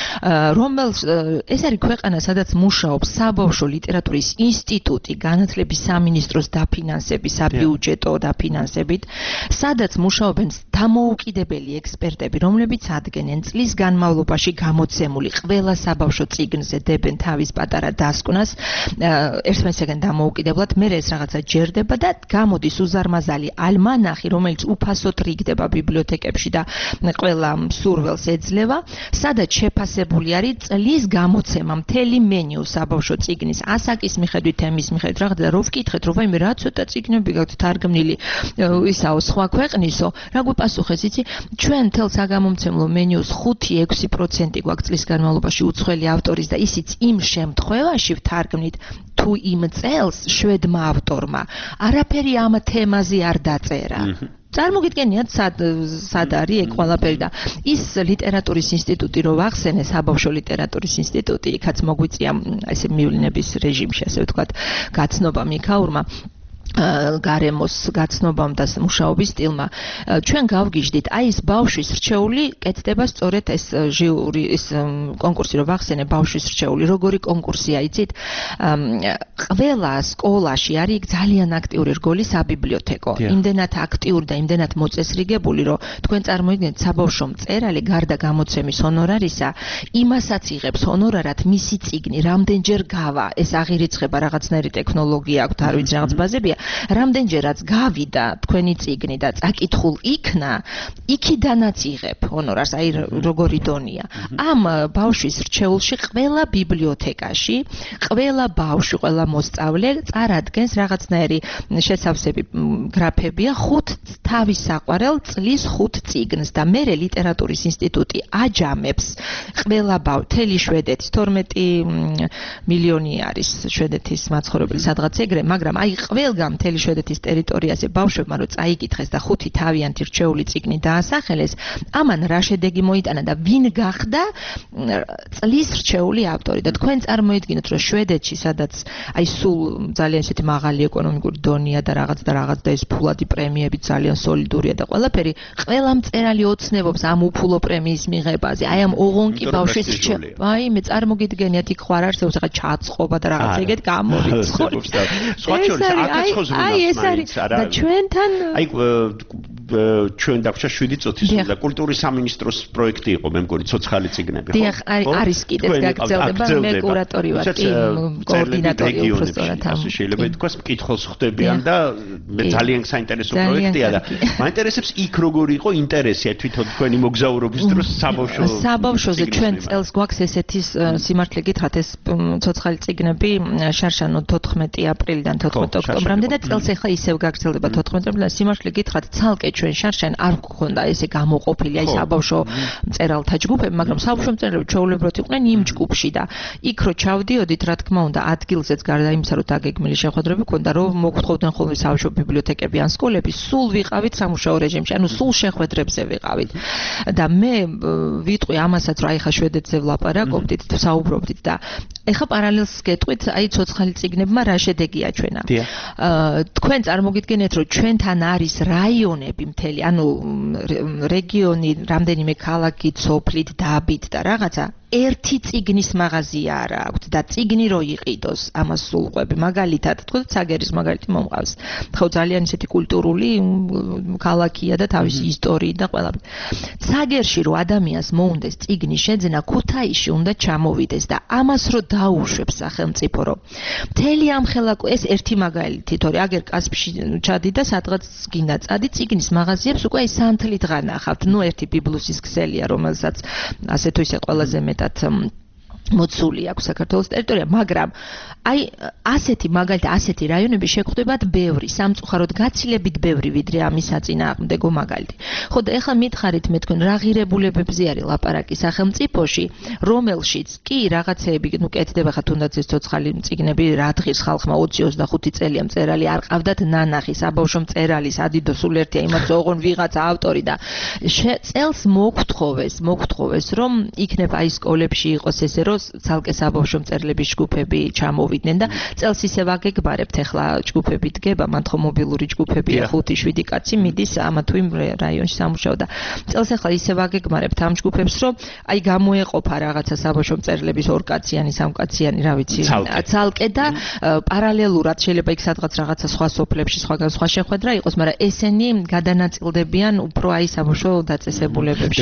ეს არის ქვეყანა, სადაც მუშაობს საბავშვო ლიტერატურის ინსტიტუტი, განათლების სამინისტროს დაფინანსების, საბიუჯეტო დაფინანსებით, სადაც მუშაობენ დამოუკიდებელი ექსპერტები, რომლებიც ადგენენ წლის განმავლობაში გამოცემული ყველა საბავშვო წიგნზე დებენ თავის პატარა დასკვნას, ერთმანეთისგან დამოუკიდებლად, მერე ეს რაღაცა ჯერდება და გამოდის უზარმაზარი ალმანახი, რომელიც უფასოდ რიგდება ბიბლიოთეკებში და ყველა მსურველს ეძლევა, სადაც შეფასებული არის წლის გამოცემა, მთელი მენიუ საბავშვო წიგნის, ასაკის მიხედვით, თემის მიხედვით, რაღაცა და რო ვკითხეთ, რომ ვაიმე რა ცოტა წიგნები გაქვთ თარგმნილი ისაო სხვა ქვეყნისო, რა გვიპასუხეს, იცი, ჩვენ მთელ საგამომცემლო მენიუს 5-6% გვაქვს წლის განმავლობაში უცხოელი ავტორის და ისიც იმ შემთხვევაში ვთარგმნით თუ იმ წელს შვედმა ავტორმა არაფერი ამ თემაზე არ დაწერა. წარმოგიდგენიათ სად არის ეგ ყველაფერი და ის ლიტერატურის ინსტიტუტი რო ვახსენე, საბავშვო ლიტერატურის ინსტიტუტი, იქაც მოგვიწია ესე მივლინების რეჟიმში, ასე ვთქვათ, გაცნობა მიქაურმა გარემოს გაცნობამ და მუშაობის სტილმა. ჩვენ გავგიჟდით, აი ეს ბავშვის რჩეული კეთდება სწორედ ეს ჟიური, ეს კონკურსი რო ვახსენე, ბავშვის რჩეული, როგორი კონკურსია, იცით? ყველა სკოლაში არის იქ ძალიან აქტიური რგოლი საბიბლიოთეკო. იმდენად აქტიური და იმდენად მოწესრიგებული, რომ თქვენ წარმოიდგინეთ, საბავშვო მწერალი გარდა გამოცემის ჰონორარისა, იმასაც იღებს ჰონორარად მისი წიგნი, რამდენჯერ გავა, ეს აღირიცხება რაღაცნაირი ტექნოლოგია აქვს, არ ვიცი რაღაც ბაზებია. რამდენჯერაც გავიდა თქვენი წიგნი და წაკითხულ იქნა, იქიდანაც იღებ ჰონორარს, აი როგორი დონია. ამ ბავშვის რჩეულში ყველა ბიბლიოთეკაში, ყველა ბავშვი, ყველა მოსწავლე წარადგენს რაღაცნაირი შესავსები გრაფებია 5 თავის საყვარელ წლის 5 წიგნს და მერე ლიტერატურის ინსტიტუტი აჯამებს ყველა მთელი შვედეთის 12 მილიონი არის შვედეთის მაცხოვრებელი სადღაც ეგრე, მაგრამ აი ყველგან მთელი შვედეთის ტერიტორიაზე ბავშვებმა რო წაიკითხეს და 5 თავიანთი რჩეული წიგნი დაასახელეს, ამან რა შედეგი მოიტანა და ვინ გახდა წლის რჩეული ავტორი და თქვენ წარმოიდგინეთ, რომ შვედეთში, სადაც აი სულ ძალიან ისეთი მაღალი ეკონომიკური დონეა და რაღაც და ეს ფულადი პრემიები ძალიან სოლიდურია და ყველაფერი, ყველა მწერალი ოცნებობს ამ უფულო პრემიის მიღებაზე. აი ამ ოღონკი ბავშვის რჩევა. აი მე წარმოგიდგენიათ, იქ ხარ არსებობს რაღაც ჩაწყობა და რაღაც ეგეთ გამორიცხული. სხვა შორის აი ეს არის და ჩვენთან აი ჩვენ დაგვჭა 7 წუთის და კულტურის სამინისტროს პროექტი იყო, მე მგონი ცოცხალი წიგნები, ხო? დიახ, არის კიდეც გაგრძელდება, მე კურატორი ვარ, კოორდინატორი უბრალოდ ამ. შეიძლება ითქვას, მკითხველს ხვდებიან და ძალიან საინტერესო პროექტია და მაინტერესებს იქ როგორი იყო ინტერესი თვითონ თქვენი მოგზაურობის დროს საბავშვოზე. ჩვენ წელს გვაქვს ესეთი სიმართლე გითხრათ, ეს ცოცხალი წიგნები შარშანო 14 აპრილიდან 14 ოქტომბრამდე და წელს ახლა ისევ გაგრძელდება 14 აპრილიდან. სიმართლე გითხრათ, ცალკე ჩვენ შარშან არ გქონდა ესე გამოყოფილი აი საბავშვო მწერალთა ჯგუფები, მაგრამ საბავშვო მწერლები ჩვეულებრივად იყვნენ იმ ჯგუფში და იქ რო ჩავდიოდით, რა თქმა უნდა, ადგილზეც გარდა იმისა, რომ დაგეგმილი შეხვედრები ქონდა, რომ მოგთხოვდნენ ხოლმე საბავშვო ბიბლიოთეკები ან სკოლები, სულ ვიყავით სამუშაო რეჟიმში, ანუ სულ შეხვედრებზე ვიყავით. და მე ვიტყვი ამასაც, რომ აი ხა შვედეთზე ვლაპარაკობდით, საუბრობდით და ეხა პარალელს გეტყვით, აი ცოცხალი წიგნებმა რა შედეგი აჩვენა. თქვენ წარმოგიდგენთ, რომ ჩვენთან არის რაიონები მთელი, ანუ რეგიონი, რამდენიმე ქალაქით, სოფლით, დაბით და რაღაცა ერთი წიგნის მაღაზია არ აქვს და წიგნი რო იყიდოს ამას სულყვები მაგალითად თქო ცაგერის მაგალითი მომყავს ხო ძალიან ისეთი კულტურული ქალაქია და თავისი ისტორიით და ყველაფერი ცაგერში რო ადამიანს მოუნდეს წიგნი შეძენა ქუთაისში უნდა ჩამოვიდეს და ამას რო დაუშვებს სახელმწიფო რო მთელი ამ ხელაკო ეს ერთი მაგალითი თორე აგერ კასპში ჩადი და სადღაც გინდა წადი წიგნის მაღაზიებს უკვე ის სანთლით განახავთ ნუ ერთი ბიბლუსის ქსელია რომელსაც ასე თუ ისე ყველაზე მოცული აქვს საქართველოს ტერიტორია, მაგრამ აი ასეთი მაგალითად ასეთი რაიონები შეხვდებათ ბევრი, სამწუხაროდ გაცილებით ბევრი ვიდრე ამის საწინააღმდეგო მაგალითი. ხო და ეხლა მითხარით მე თქვენ რა ღირებულებებზე არის ლაპარაკი სახელმწიფოში, რომელშიც კი რაღაცეები ნუ კეთდება ხა თუნდაც ეს ცოცხალი წიგნები რა დღის ხალხმა 20-25 წელია მწერალი არ ყავდათ ნანახი, საბავშვო მწერალი, სადიდო სულ ერთია იმათ ოღონ ვიღაცა ავტორი და წელს მოგთხოვეს რომ იქნება აი სკოლებში იყოს ესე რომ ცალკე საბავშვო მწერლების ჯგუფები ჩამოვიდნენ და წელს ისევ აგეგმარებთ ახლა ჯგუფები დგება მან ხო მობილური ჯგუფებია 5-7 კაცი მიდის ამა თუ იმ რაიონში სამუშაო და წელს ახლა ისევ აგეგმარებთ ამ ჯგუფებს რომ აი გამოეყოფა რაღაცა საბავშვო მწერლების 2 კაციანი 3 კაციანი რა ვიცი ცალკე და პარალელურად შეიძლება იქ სადღაც რაღაცა სხვა სოფლებში სხვა შეხვედრა იყოს მაგრამ ესენი გადანაწილდებიან უფრო აი საბავშვო დაწესებულებებში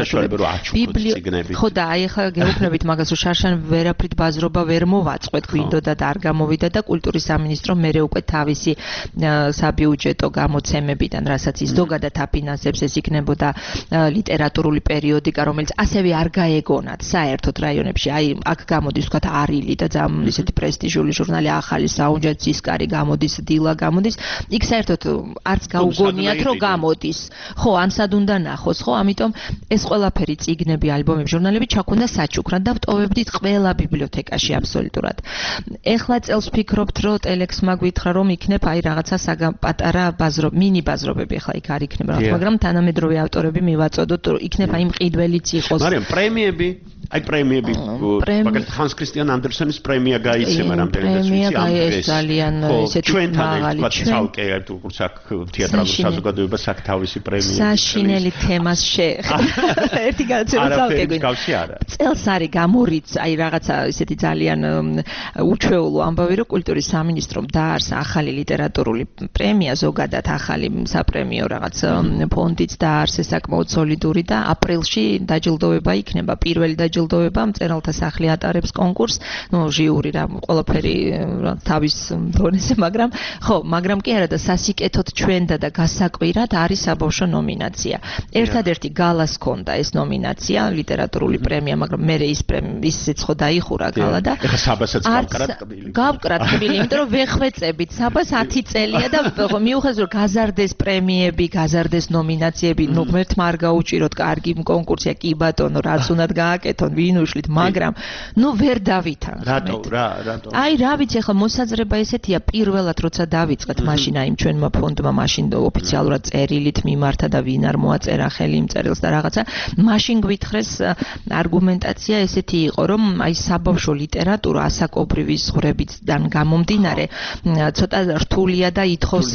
ხო და აი ახლა გეუბნებით მაგას რომ შარშან ვერაფრით ბაზრობა ვერ მოვაწყვეთ გვინდოდა და არ გამოვიდა და კულტურის სამინისტრო მერე უკვე თავისი საბიუჯეტო გამოცემებიდან რასაც ის ზოგადად აფინანსებს ეს იქნებოდა ლიტერატურული პერიოდიკა რომელიც ასევე არ გაეგონათ საერთოდ რაიონებში აი აქ გამოდის თქვა არილი და ძალიან ისეთი პრესტიჟული ჟურნალი ახალი საუნჯა ცისკარი გამოდის დილა გამოდის იქ საერთოდ არც გაუგონიათ რომ გამოდის ხო ან სად უნდა ნახოს ხო ამიტომ ეს ყველაფერი წიგნები ალბომები ჟურნალები ჩაქონდა საჩუქრად და ვტოვებდით ყველა ბიბლიოთეკაში აბსოლუტურად. ეხლა წელს ვფიქრობთ, რომ ტელექსმა გვითხრა, რომ იქნებ აი რაღაცა პატარა მინი ბაზრობები ეხლა იქ არ იქნება, მაგრამ თანამედროვე ავტორები მივაწოდოთ, რომ იქნება იმ ყიდველიც იყოს. მაგრამ პრემიები მაგალითად ჰანს კრისტიან ანდერსონის პრემია გაიცემა რამდენიმე წუთი ძალიან ესეთი მაღალი ცალკე როგორც აქ თეატრალურ საზოგადოებას აქ თავისი პრემია საშინელი თემას ერთი გადაცემა ცალკე წელს არის გამორიც აი რაღაცა ისეთი ძალიან უჩვეულო ამბავი რომ კულტურის სამინისტრომ დაარსა ახალი ლიტერატურული პრემია ზოგადად ახალი საპრემიო რაღაც ფონდიც დაარსეს საკმაოდ სოლიდური და აპრილში დაჯილდოება იქნება პირველი დაჯილდოება მწერალთა სახლი ატარებს კონკურსს ნუ ჟიური რა ყველაფერი თავის დონეზე მაგრამ კი არა და სასიკეთოდ ჩვენდა და გასაკვირად არის საბავშვო ნომინაცია ერთადერთი გალას ჰქონდა ეს ნომინაცია ლიტერატურული პრემია მაგრამ მე ისიც ხო დაიხურა გალა და ეხა საბასაც გავკრათ თბილი იმიტომ რომ ვეხვეწებით საბას 10 წელია და მიუხედავად რომ გაზარდეს პრემიები გაზარდეს ნომინაციები ნუ ღმერთმა არ გაუჭიროთ კარგი კონკურსია კი ბატონო რაც უნდა გააკეთონ ვინ უშლით მაგრამ ნუ ვერ დავითან რატო აი რა ვიცი ეხლა მოსაზრება ესეთია პირველად როცა დავიწყეთ მაშინ აი ჩვენმა ფონდმა მაშინ ოფიციალურად წერილით მიმართა და ვინ არ მოაწერა ხელი იმ წერილს და რაღაცა მაშინ გვითხრეს არგუმენტაცია ესეთი იყო რომ აი საბავშვო ლიტერატურა ასაკობრივი ზღვრებიდან გამომდინარე ცოტა რთულია და ითხოვს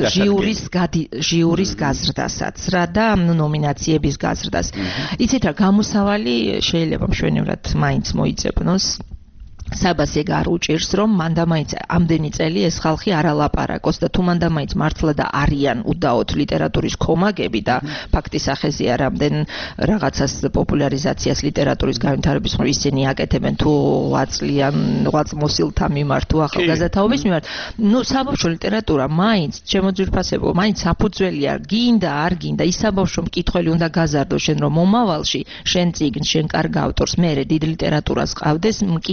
ჟიურის გაზრდასაც რა და ნომინაციების გაზრდას იცით რა გამოსავალი შეიძლება მშვენივრად მაინც მოიძებნოს საბას ეგ არ უჭირს რომ მან და მაინც ამდენი წელი ეს ხალხი არ ალაპარაკოს და თუ მან და მაინც მართლა და არიან უდაოდ ლიტერატურის კომაგები და ფაქტის სახეზია რამდენ რაღაცას პოპულარიზაციას ლიტერატურის განვითარების მხრივ ისინი აკეთებენ თუ ღვაწლმოსილთა მიმართ თუ ახალგაზრდაობის მიმართ ნუ საბავშვო ლიტერატურა მაინც შემოძვირფასებო მაინც საფუძველია გინდა არ გინდა ის საბავშვო მკითხველი უნდა გაზარდო შენ რომ მომავალში შენ წიგნს შენ კარგ ავტორს მე დიდ ლიტერატურას ყავდეს მკითხველი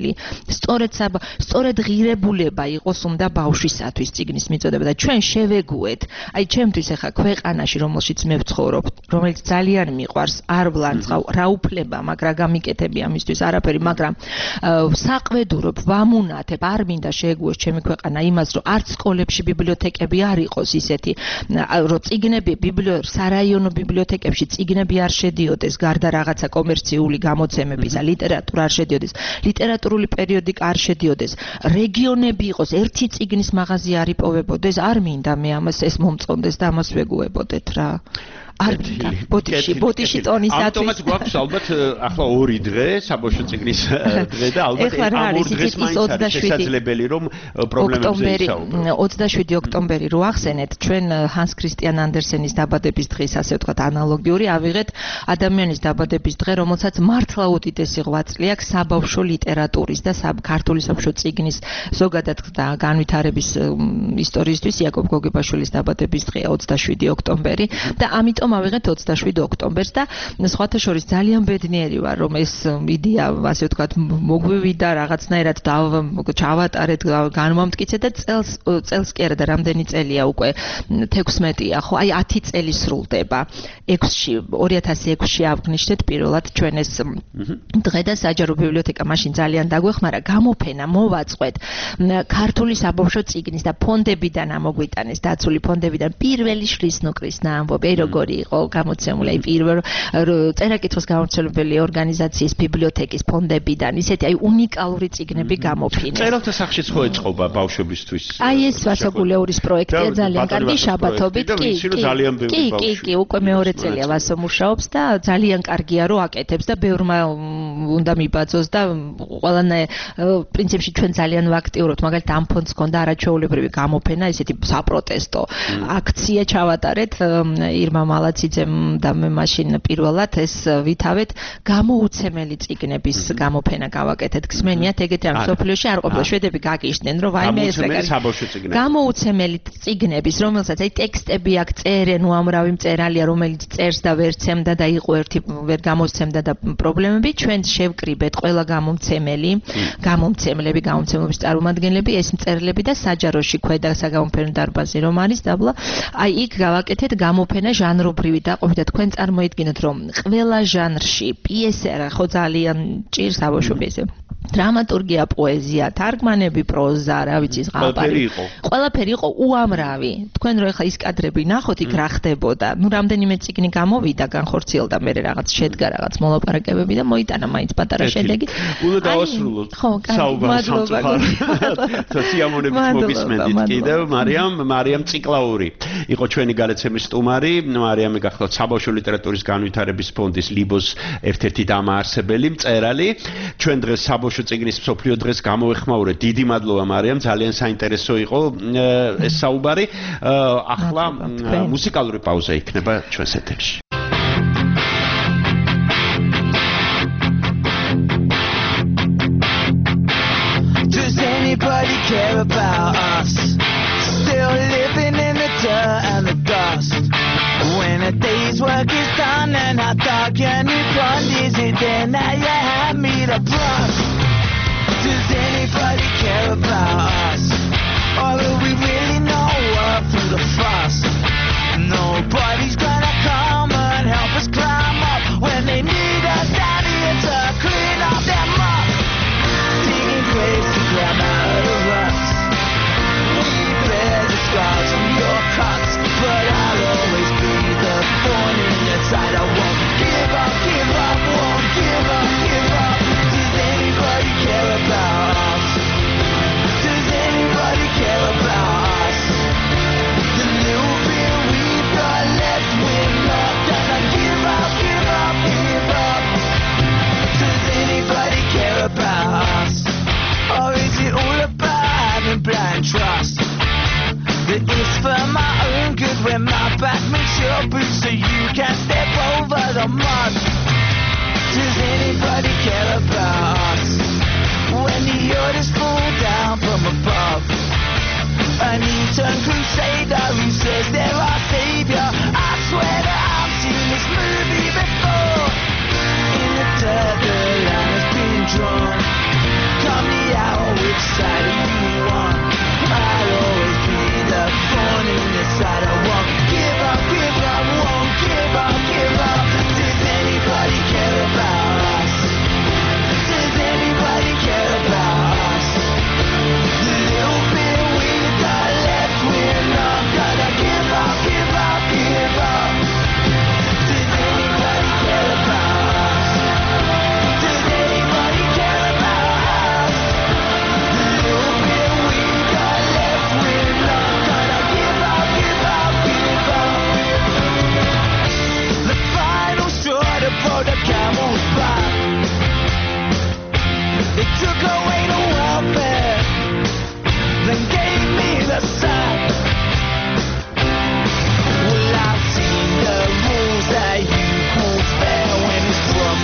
მიღებული. სწორედ ღირებულება იყოს უნდა ბავშვისათვის წიგნის მიწოდება და ჩვენ შევეგუეთ. აი ჩემთვის ახლა ქვეყანაში რომელშიც მე ვცხოვრობ, რომელიც ძალიან მიყვარს, არ ვლანძღავ, რა უფლება მაქვს, რა გამიკეთები ამისთვის არაფერი, მაგრამ საყვედურობ, ვამუნათებ, არ მინდა შეეგუოს ჩემი ქვეყანა იმას, რომ არც სკოლებში ბიბლიოთეკები არ იყოს ისეთი, რომ წიგნები სარაიონო ბიბლიოთეკებში წიგნები არ შედიოდეს, გარდა რაღაცა კომერციული გამოცემებისა, ლიტერატურა არ შედიოდეს, ლიტერატურული პერიოდიკა არ შედიოდეს, რეგიონები იყოს, ერთი წიგნის მაღაზია არ იპოვებოდეს, არ მინდა მე ამას ეს მომწონდეს და ამას ვეგუებოდეთ რა. არ მინდა ბოდიში ტონისათვის. ამიტომაც გვაქვს ალბათ ახლა 2 დღე საბავშვო წიგნის დღე და ალბათ ამ 2 დღეს მაინც არის შესაძლებელი რომ პრობლემებზე ისაუბროთ. 27 ოქტომბერი რო ახსენეთ, ჩვენ ჰანს ქრისტიან ანდერსენის დაბადების დღის ასე ვთქვათ ანალოგიური ავიღეთ ადამიანის დაბადების დღე, რომელსაც მართლა უდიდესი ღვაწლი აქვს საბავშვო ლიტერატურის და ქართული საბავშვო წიგნის ზოგადად განვითარების ისტორიისთვის. იაკობ გოგებაშვილის დაბადების დღეა 27 ოქტომბერი და ამიტომ ავიღეთ 27 ოქტომბერს და სხვათა შორის ძალიან ბედნიერი ვარ რომ ეს იდეა ასე ვთქვათ მოგვივიდა რაღაცნაირად ჩავატარეთ განმომტკიცეთ და წელს კი არა და რამდენი წელია უკვე 16-ია ხო აი 10 წელი სრულდება 6-ში 2006-ში აღნიშნეთ პირველად ჩვენ ეს დღე და საჯარო ბიბლიოთეკა მაშინ ძალიან დაგვეხმარა გამოფენა მოვაწყვეთ ქართული საბავშვო წიგნის და ფონდებიდან ამოგვიტანეს დაცული ფონდებიდან პირველი შრისნუკრის ნაამბობი როგორი იყო გამოცემული აი პირველ წერა-კითხვის გამომცემელი ორგანიზაციის ბიბლიოთეკის ფონდებიდან ისეთი აი უნიკალური წიგნები გამოფინეს. წერალთა სახშიც ხო ეწყობა ბავშვებისთვის? აი ეს ვასოგულეურის პროექტია ძალიან კარგი შაბათობით კი უკვე მეორე წელია ვასო მუშაობს და ძალიან კარგია რომ აკეთებს და ბევრმა უნდა მიბაძოს და ყველანაირ პრინციპში ჩვენ ძალიან ვაქტიურობთ მაგალითად ამ ფონდს ჰქონდა არაჩვეულებრივი გამოფენა ისეთი საპროტესტო აქცია ჩავატარეთ ირმა მალაციძემ და მე მაშინ პირველად ეს ვითავეთ გამოუცემელი წიგნების გამოფენა გავაკეთეთ გსმენიათ ეგეთი ამ სოფლიოში არ ყოფილა შვედები გაგიშდნენ რომ ვაიმე ეს გამოუცემელი წიგნების რომელსაც აი ტექსტები აქ წერენ უამრავი მწერალია რომელიც წერს და ვერ ცემდა და იყო ერთი ვერ გამოსცემდა და პრობლემები ჩვენ შევკრიბეთ ყველა გამომცემლები გამომცემლობის წარმომადგენლები ეს მწერლები და საჯაროში ქვედა საგამოფენო დარბაზი რომ არის დაბლა აი იქ გავაკეთეთ გამოფენა ჟანრობრივი დაყოფით თქვენ წარმოიდგინოთ რომ ყველა ჟანრში პიესა რა ხო ძალიან ჭირს საბავშვო პიესა დრამატურგია, პოეზია, თარგმანები, პროზა, რა ვიცი, ზღაპარი. ყველაფერი იყო უამრავი. თქვენ რო ეხლა ის კადრები ნახოთ, იქ რა ხდებოდა. ნუ რამდენიმე წიგნი გამოვიდა, განხორციელდა მე რაღაც შედგა რაღაც მოლაპარაკებები და მოიტანა მაინც პატარა შედეგი. უნდა დავასრულოთ. საუბარს სიამონებით მოგისმენთ კიდევ მარიამ ციკლაური. იყო ჩვენი გადაცემის სტუმარი, მარიამი გახლავთ საბავშვო ლიტერატურის განვითარების ფონდის ლიბოს ერთ-ერთი დამაარსებელი, მწერალი. ჩვენ დღეს საბავშვო წიგნის მსოფლიო დღეს გამოვეხმაურეთ. დიდი მადლობა მარიამ, ძალიან საინტერესო იყო ეს საუბარი. ახლა მუსიკალური პაუზა იქნება ჩვენს ეთერში. Does anybody care about us? Still living in the dirt and the dust. When a day's work is done and how dark your new front is it then that you have me to brush? Does anybody care about us? Or will we really know what through the fuss? Nobody's gonna come and help us climb up when they need us down here to clean up their muck. Digging graves to grab out of the ruts. We bear the scars from your cuts, but I'll always be the thorn in your side. I won't give up, won't give up. Does anybody care about us? Does anybody care about us? The little bit we've got left, we're not gonna give up. Does anybody care about us? Or is it all about having blind trust? That it's for my own good when my back makes your boots so you can step over the mud. Does anybody care about us? When the orders fall down from above, an Eton crusader who says they're our savior. I swear that I've seen this movie before. In the dirt the line has been drawn. Come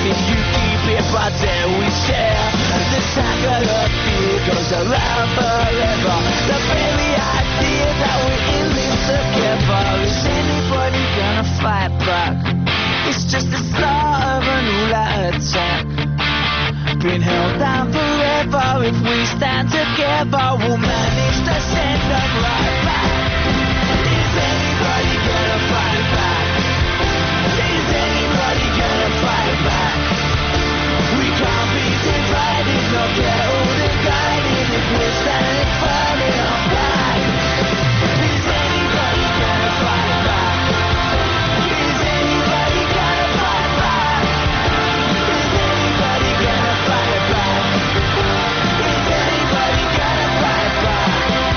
and you keep it, but then we share the cycle of fear goes around forever. The very idea that we're in this together. Is anybody gonna fight back? It's just the start of an all-out attack. Been held down forever. If we stand together, we'll manage to send them right back. Is anybody gonna fight back? Is anybody gonna fight back? We can't be divided, nor get all the guided if we're standing firm in our pride. Is anybody gonna fight back? Is anybody gonna fight back? Is anybody gonna fight back? Is anybody gonna fight back?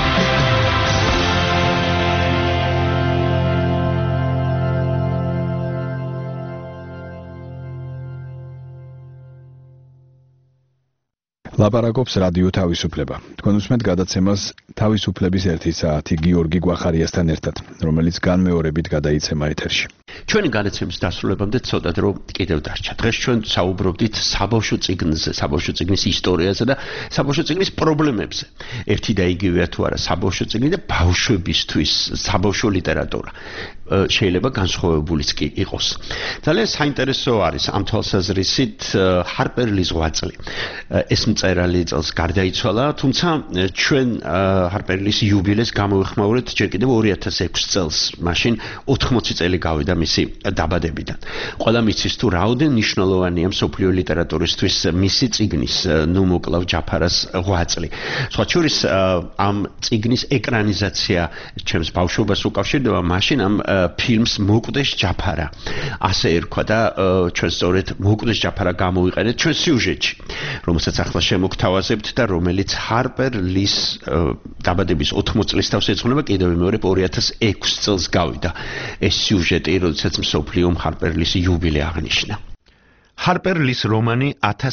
ლაპარაკობს რადიო თავისუფლება. თქვენ უსმენთ გადაცემას თავისუფლების 1 საათი გიორგი გვახარიასთან ერთად, რომელიც განმეორებით გადაიცემა ეთერში. ჩვენი გადაცემის დასრულებამდე ცოტა დრო კიდევ დარჩა. დღეს ჩვენ საუბრობდით საბავშვო წიგნზე, საბავშვო წიგნის ისტორიაზე და საბავშვო წიგნის პრობლემებზე. ერთი და იგივეა თუ არა საბავშვო წიგნი და ბავშვებისთვის საბავშვო ლიტერატურა. შეიძლება განსხვავებულიც კი იყოს. ძალიან საინტერესო არის ამ თვალსაზრისით ჰარპერ ლის ღვაწლი. ეს მწერალი წელს გარდაიცვალა, თუმცა ჩვენ ჰარპერ ლის იუბილეს გამოვიხმაურეთ ჯერ კიდევ 2006 წელს. მაშინ 80 წელი გავიდა მისი დაბადებიდან. ყველა მიცის თუ რაოდენ მნიშვნელოვანია მსოფლიო ლიტერატურისთვის მისი წიგნის ნუ მოკლავ ჯაფარას ღვაწლი. სხვა შორის ამ წიგნის ეკრანიზაცია ჩემს ბავშვობას უკავშირდება მაშინ ამ ფილმს მოკვდეს ჯაფარა. ასე ერქვა და ჩვენ სწორედ მოკვდეს ჯაფარა გამოვიყენეთ ჩვენ სიუჟეტში, რომელსაც ახლა შემოგთავაზებთ და რომელიც ჰარპერ ლის დაბადების 80 წლის თავს ეძღვნება კიდევ მეორე 2006 წელს გავიდა. ეს სიუჟეტი, როდესაც მსოფლიომ ჰარპერ ლის იუბილე აღნიშნა. ჰარპერ ლის რომანი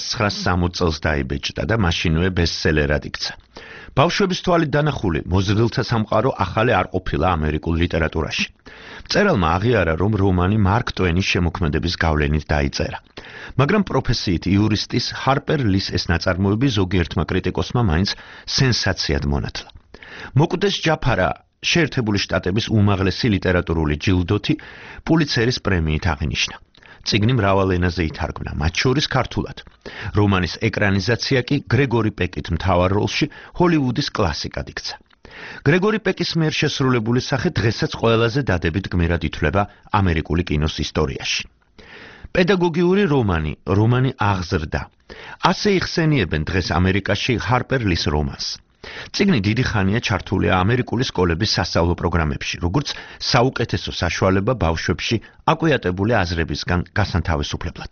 1960 წელს დაიბეჭდა და მაშინვე ბესტსელერად იქცა. ბავშვების თვალით დანახული მოზრდილთა სამყარო ახალი არ ყოფილა ამერიკულ ლიტერატურაში. მწერალმა აღიარა, რომ რომანი მარკ ტვენის შემოქმედების გავლენით დაიწერა. მაგრამ პროფესიით იურისტის ჰარპერ ლის ეს ნაწარმოები ზოგიერთმა კრიტიკოსმა მაინც სენსაციად მონათლა. მოკვდეს ჯაფარა შეერთებული შტატების უმაღლესი ლიტერატურული ჯილდოთი პულიცერის პრემიით აღინიშნა. წიგნი მრავალ ენაზე ითარგმნა, მათ შორის ქართულად. რომანის ეკრანიზაცია კი გრეგორი პეკით მთავარ როლში ჰოლივუდის კლასიკად იქცა. გრეგორი პეკის მიერ შესრულებული სახე დღესაც ყველაზე დადებით გმირად ითვლება ამერიკული კინოს ისტორიაში. პედაგოგიური რომანი აღზრდა. ასე იხსენიებენ დღეს ამერიკაში ჰარპერ ლის რომანს. წიგნი დიდი ხანია ჩართულია ამერიკული სკოლების სასწავლო პროგრამებში, როგორც საუკეთესო საშუალება ბავშვებში აკვიატებული აზრებისგან გასანთავისუფლებლად.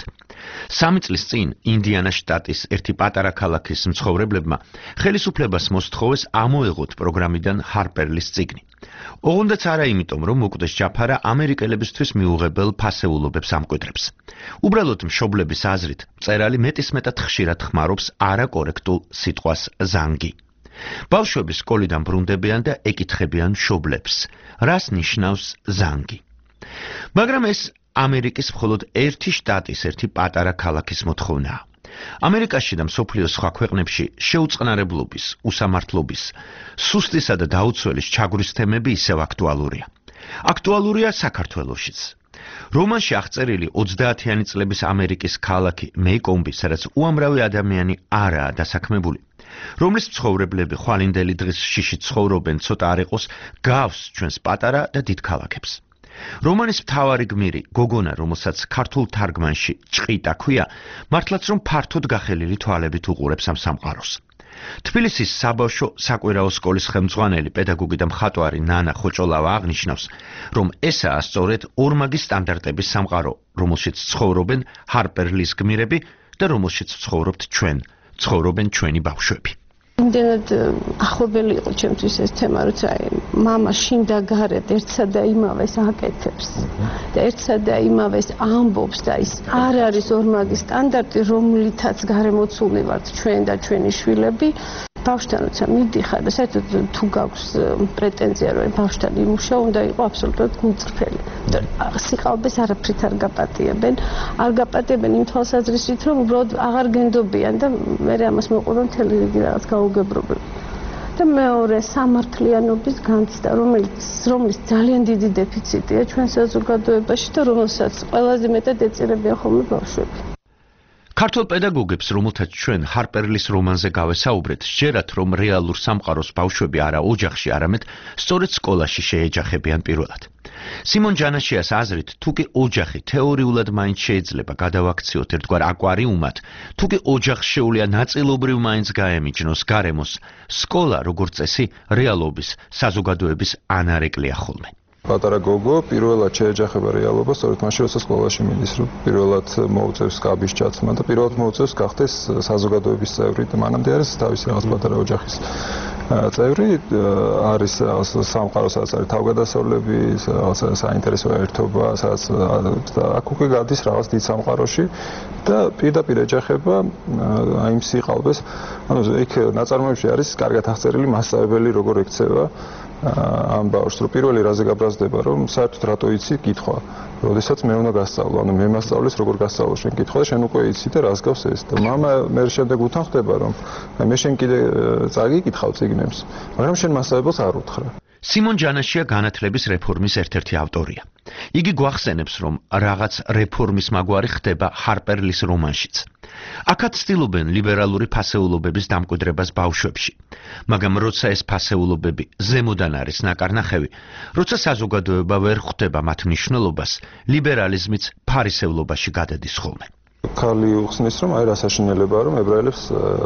3 წლის წინ ინდიანას შტატის ერთი პატარა ქალაქის მცხოვრებლებმა ხელისუფლებას მოსთხოვეს ამოეღოთ პროგრამიდან ჰარპერ ლის წიგნი. ოღონდაც არა იმიტომ, რომ მოკვდეს ჯაფარა ამერიკელებისთვის მიუღებელ ფასეულობებს ამკვიდრებს. უბრალოდ მშობლების აზრით, მწერალი მეტისმეტად ხშირად ხმარობს არაკორექტულ სიტყვას ზანგი. ბავშვები სკოლიდან ბრუნდებიან და ეკითხებიან მშობლებს, რას ნიშნავს ზანგი. მაგრამ ეს ამერიკის მხოლოდ ერთი შტატის, ერთი პატარა ქალაქის მოთხოვნაა. ამერიკაში და მსოფლიოს სხვა ქვეყნებში შეუწყნარებლობის, უსამართლობის, სუსტისა და დაუცველის ჩაგვრის თემები ისევ აქტუალურია. აქტუალურია საქართველოშიც. რომანში აღწერილი 30-იანი წლების ამერიკის ქალაქი მეიკომბი, სადაც უამრავი ადამიანი არაა დასაქმებული, რომლის მცხოვრებლები ხვალინდელი დღის შიშით ცხოვრობენ, ცოტა არ იყოს გავს ჩვენს პატარა და დიდ ქალაქებს. რომანის მთავარი გმირი, გოგონა, რომელსაც ქართულ თარგმანში ჭყიტა ქვია, მართლაც რომ ფართოდ გახელილი თვალებით უყურებს ამ სამყაროს. თბილისის საბავშვო საკვირაო სკოლის ხელმძღვანელი, პედაგოგი და მხატვარი ნანა ხოჭოლავა აღნიშნავს, რომ ესაა სწორედ ორმაგი სტანდარტების სამყარო, რომელშიც ცხოვრობენ ჰარპერ ლის გმირები და რომელშიც ცხოვრობთ ჩვენ, ცხოვრობენ ჩვენი ბავშვები. იმდენად ახლობელი იყო ჩემთვის ეს თემა, როცა მამა შინდა გარეთ ერთსა და იმავეს აკეთებს და ერთსა და იმავეს ამბობს და ის არ არის ორმაგი სტანდარტი, რომლითაც გარემოცულნი ვართ ჩვენ და ჩვენი შვილები. ბავშვთან როცა მიდიხარ და საერთოდ თუ გაქვს პრეტენზია რომ ბავშვთან იმუშაო, უნდა იყოს აბსოლუტურად გულწრფელი. სიყალბეს არაფრით არ გაპატიებენ, იმ თვალსაზრისით, რომ უბრალოდ აღარ გენდობიან და მე ამას მოყვება მთელი რიგი რაღაც გაუგებრობები. და მეორე სამართლიანობის განცდა, რომლის ძალიან დიდი დეფიციტია ჩვენ საზოგადოებაში და რომელსაც ყველაზე მეტად ეწირებიან ხოლმე ბავშვები. ქართულ პედაგოგებს, რომელთაც ჩვენ ჰარპერლის რომანზე გავესაუბრეთ, სჯერათ, რომ რეალურ სამყაროს ბავშვები არა ოჯახში, არამედ სწორედ სკოლაში შეეჯახებიან პირველად. სიმონ ჯანაშიას აზრით, თუკი ოჯახი თეორიულად მაინც შეიძლება გადავაქციოთ ერთგვარ აკვარიუმად, თუკი ოჯახს შეუძლია ნაწილობრივ მაინც გაემიჯნოს გარემოს, სკოლა, როგორც წესი, რეალობის, საზოგადოების ანარეკლია ხოლმე. პატარა გოგო პირველად შეეჯახება რეალობას, სწორედ მაშინ როცა სკოლაში მიდის, რომ პირველად მოუწევს კაბის ჩაცმა და პირველად მოუწევს გახდეს საზოგადოების წევრი და მანამდე არის თავისი რაღაც პატარა ოჯახის წევრი, არის სამყარო, სადაც არის თავგადასავლები, საინტერესო ერთობა, სადაც აქ უკვე გადის რაღაც დიდ სამყაროში და პირდაპირ ეჯახება აი იმ სიყალბეს. ანუ იქ ნაწარმოებში არის კარგად აღწერილი მასწავლებელი როგორ ექცევა ამ ბავშვს, რომ პირველი რაზე გაბრაზდება, რომ საერთოდ რატო იცი კითხვა. როდესაც მე უნდა გასწავლო, ანუ მე მასწავლის როგორ გასწავლო შენ კითხვა და შენ უკვე იცი და რას გავს ეს. და მამა მე შემდეგ უთან ხდება, რომ მე შენ კიდე წაგიკითხავ წიგნებს, მაგრამ შენ მასწავლებელს არ უთხრა. სიმონ ჯანაშია განათლების რეფორმის ერთ-ერთი ავტორია. იგი გვახსენებს, რომ რაღაც რეფორმის მაგვარი ხდება ჰარპერლის რომანშიც. აქაც ცდილობენ ლიბერალური ფასეულობების დამკვიდრებას ბავშვებში. მაგრამ როცა ეს ფასეულობები ზემოდან არის ნაკარნახევი, როცა საზოგადოება ვერ ხვდება მათ მნიშვნელობას, ლიბერალიზმიც ფარისევლობაში გადადის ხოლმე. ქალი უხსნის, რომ აი რა საშინელებაა, რომ ებრაელებს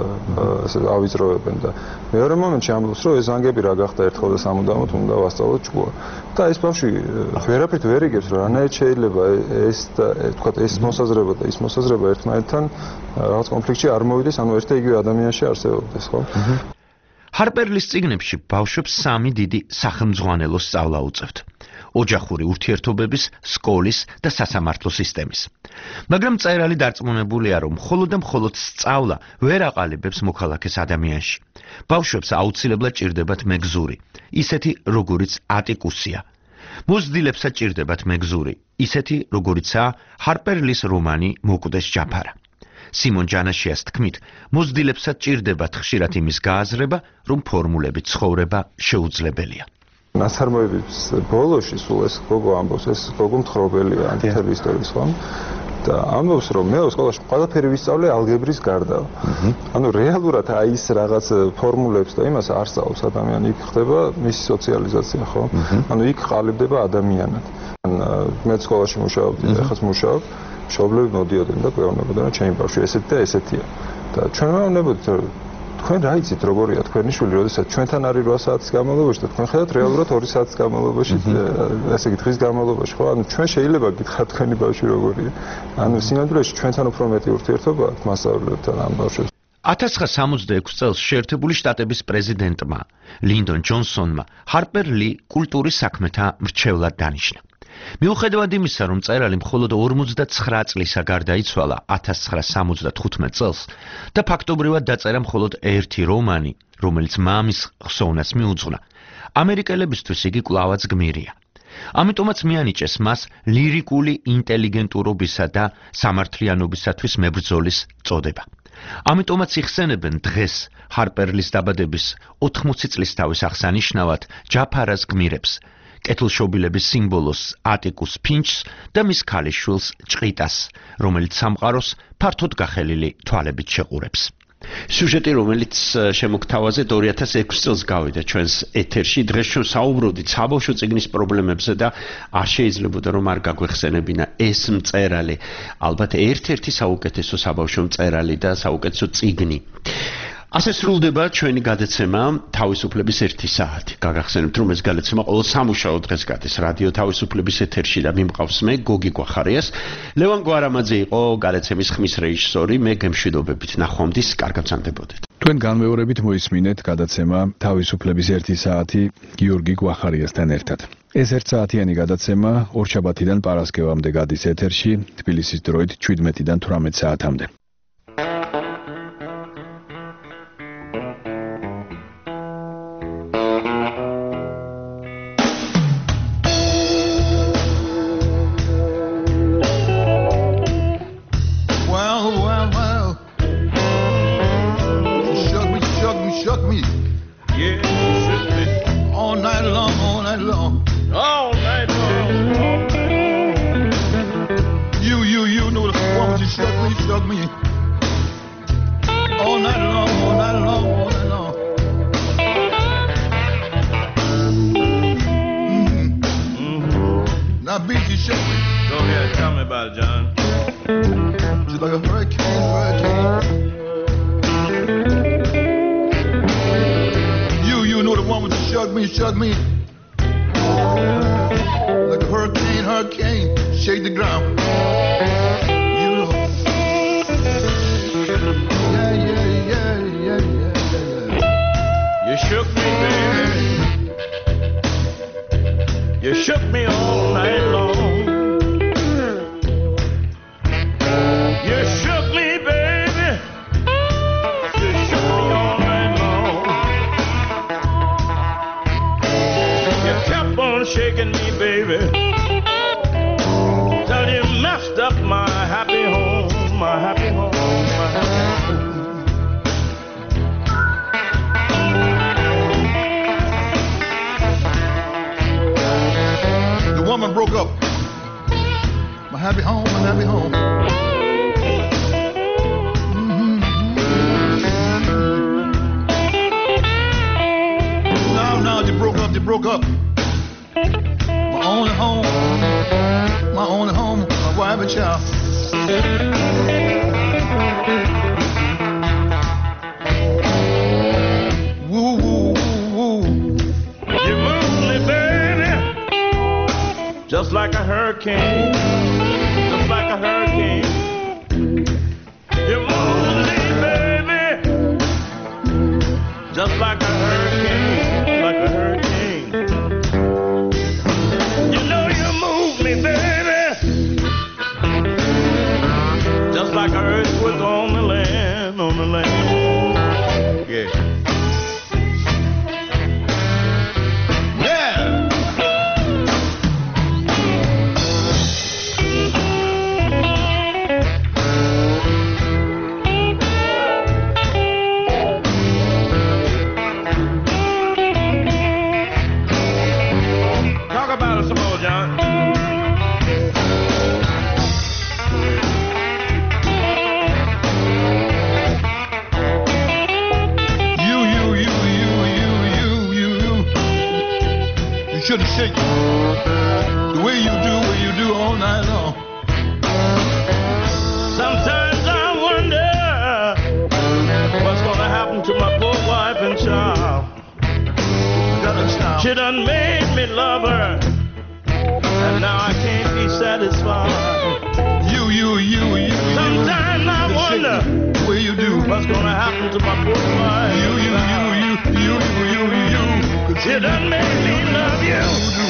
ავიწროვებენ და მეორე მომენტში ამბობს, რომ ეს ანგები რა გახდა ერთხელ და სამუდამოდ უნდა ვასწავლოთ ჭკუა. და ეს ბავშვი ვერაფრით ვერ იგებს, რომ რანაირად შეიძლება ეს და თქვა ეს მოსაზრება და ის მოსაზრება ერთმანეთთან რაღაც კონფლიქტში არ მოვიდეს, ანუ ერთ და იგივე ადამიანში არსებობდეს, ხო? ჰარპერლის წიგნებში ბავშვებს სამი დიდი სახელმძღვანელო სწავლა უწევთ. ოჯახური ურთიერთობების, სკოლის და სასამართლო სისტემის. მაგრამ მწერალი დარწმუნებულია, რომ მხოლოდ და მხოლოდ სწავლა ვერ აყალიბებს მოქალაქეს ადამიანში. ბავშვებს აუცილებლად ჭირდებათ მეგზური, ისეთი როგორიც ატიკუსია. მოზრდილებსაც ჭირდებათ მეგზური, ისეთი როგორიცაა ჰარპერლის რომანი მოკვდეს ჯაფარა. სიმონ ჯანაშიას თქმით, მოზრდილებსაც ჭირდებათ ხშირად იმის გააზრება, რომ ფორმულებით ცხოვრება შეუძლებელია. ნაწარმოების ბოლოში სულ ეს გოგო ამბობს, ეს გოგო მთხრობელია ანტითელი ისტორიის, ხო? და ამბობს, რომ მე სკოლაში ყველაფერი ვისწავლე ალგებრის გარდა. ანუ რეალურად აი ის რაღაც ფორმულებს და იმას არ სწავლობს ადამიანი, იქ ხდება მისი სოციალიზაცია, ხო? ანუ იქ ყალიბდება ადამიანად. მე სკოლაში მუშაობდი, ეხლა მუშაობ, მშობლები მოდიოდნენ და გვეუბნებოდნენ, რომ ჩემი ბავშვი ესეთი და ესეთია. და ჩვენ მეუბნებოდით, რომ თქვენ რა იცით როგორია თქვენი შვილი, როდესაც ჩვენთან არის 8 საათის განმავლობაში და თქვენ ხედავთ რეალურად 2 საათის განმავლობაში, ესე იგი დღის განმავლობაში, ხო? ანუ ჩვენ შეიძლება გითხრათ თქვენი ბავშვი როგორია. ანუ სინამდვილეში ჩვენთან უფრო მეტი ურთიერთობა აქვს მასწავლებლებთან ამ ბავშვებს. 1966 წელს შეერთებული შტატების პრეზიდენტმა ლინდონ ჯონსონმა ჰარპერ ლი კულტურის საქმეთა მრჩევლად დანიშნა. მიუხედავად იმისა, რომ მწერალი მხოლოდ 59 წლისა გარდაიცვალა 1975 წელს და ფაქტობრივად დაწერა მხოლოდ ერთი რომანი, რომელიც მამის ხსოვნას მიუძღვნა, ამერიკელებისთვის იგი კვლავაც გმირია. ამიტომაც მიანიჭეს მას ლირიკული ინტელიგენტურობისა და სამართლიანობისათვის მებრძოლის წოდება. ამიტომაც იხსენებენ დღეს ჰარპერლის დაბადების 80 წლისთავის აღსანიშნავად ჯაფარას გმირებს, კეთილშობილების სიმბოლოს ატიკუს ფინჩს და მის ქალიშვილს ჭყიტას, რომელიც სამყაროს ფართოდ გახელილი თვალებით შეყურებს. სიუჟეტი, რომელიც შემოგთავაზე 2006 წელს გავიდა ჩვენს ეთერში, დღეს ჩვენ საუბრობდით საბავშვო წიგნის პრობლემებზე და არ შეიძლებოდა რომ არ გაგვეხსენებინა ეს მწერალი, ალბათ ერთ-ერთი საუკეთესო საბავშვო მწერალი და საუკეთესო წიგნი. ასე სრულდება ჩვენი გადაცემა თავისუფლების 1 საათი. გაგახსენებთ, რომ ეს გადაცემა ყოველ სამუშაო დღეს გადის რადიო თავისუფლების ეთერში და მიმყავს მე გოგი გვახარიას. ლევან გვარამაძე იყო გადაცემის ხმის რეჟისორი, მე გემშვიდობებით ნახვამდის, კარგად გრძანდებოდეთ. თქვენ განმეორებით მოისმინეთ გადაცემა თავისუფლების 1 საათი გიორგი გვახარიასთან ერთად. ეს 1 საათიანი გადაცემა ორშაბათიდან პარასკევამდე გადის ეთერში, თბილისის დროით 17-დან 18 საათამდე. shook me. Yeah, you shook me. All night long, all night long. All night long, all night long. You know the woman, she shook me. All night long, all night long, all night long. Now, B, she shook me. Go ahead, tell me about it, John. She's like a hurricane. You know the woman, she shook me. Like a hurricane, shake the ground. You know. Yeah. You shook me, baby. You shook me all night long. You shook me, baby. You shook me all night long. You kept on shaking me, baby. Till you messed up my happy home, my happy home, my happy home. The woman broke up. My happy home. Now you broke up. My only home, my wife and child. Woo. You moved me, baby, just like a hurricane, You moved me, baby, just like a hurricane, You know you moved me, baby, just like an earthquake on the land, Yeah. Talk about it some more, John. You shouldn't shake the way you do all night long. Sometimes I wonder what's gonna happen to my poor wife and child. She done made me love her, and now I can't be satisfied. Sometimes I wonder the way you do what's gonna happen to my poor wife. She done made me love you,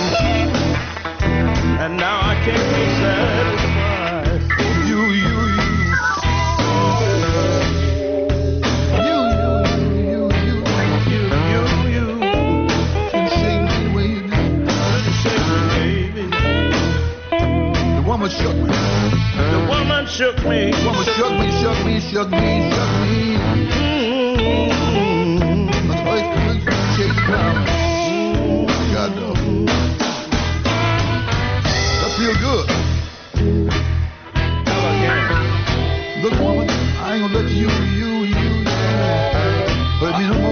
and now I can't be satisfied. You. The woman shook me. The woman shook me. Shook me. That's right, shake the ground. God knows. That feel good. Look, woman, I ain't gonna let you hurt me no more.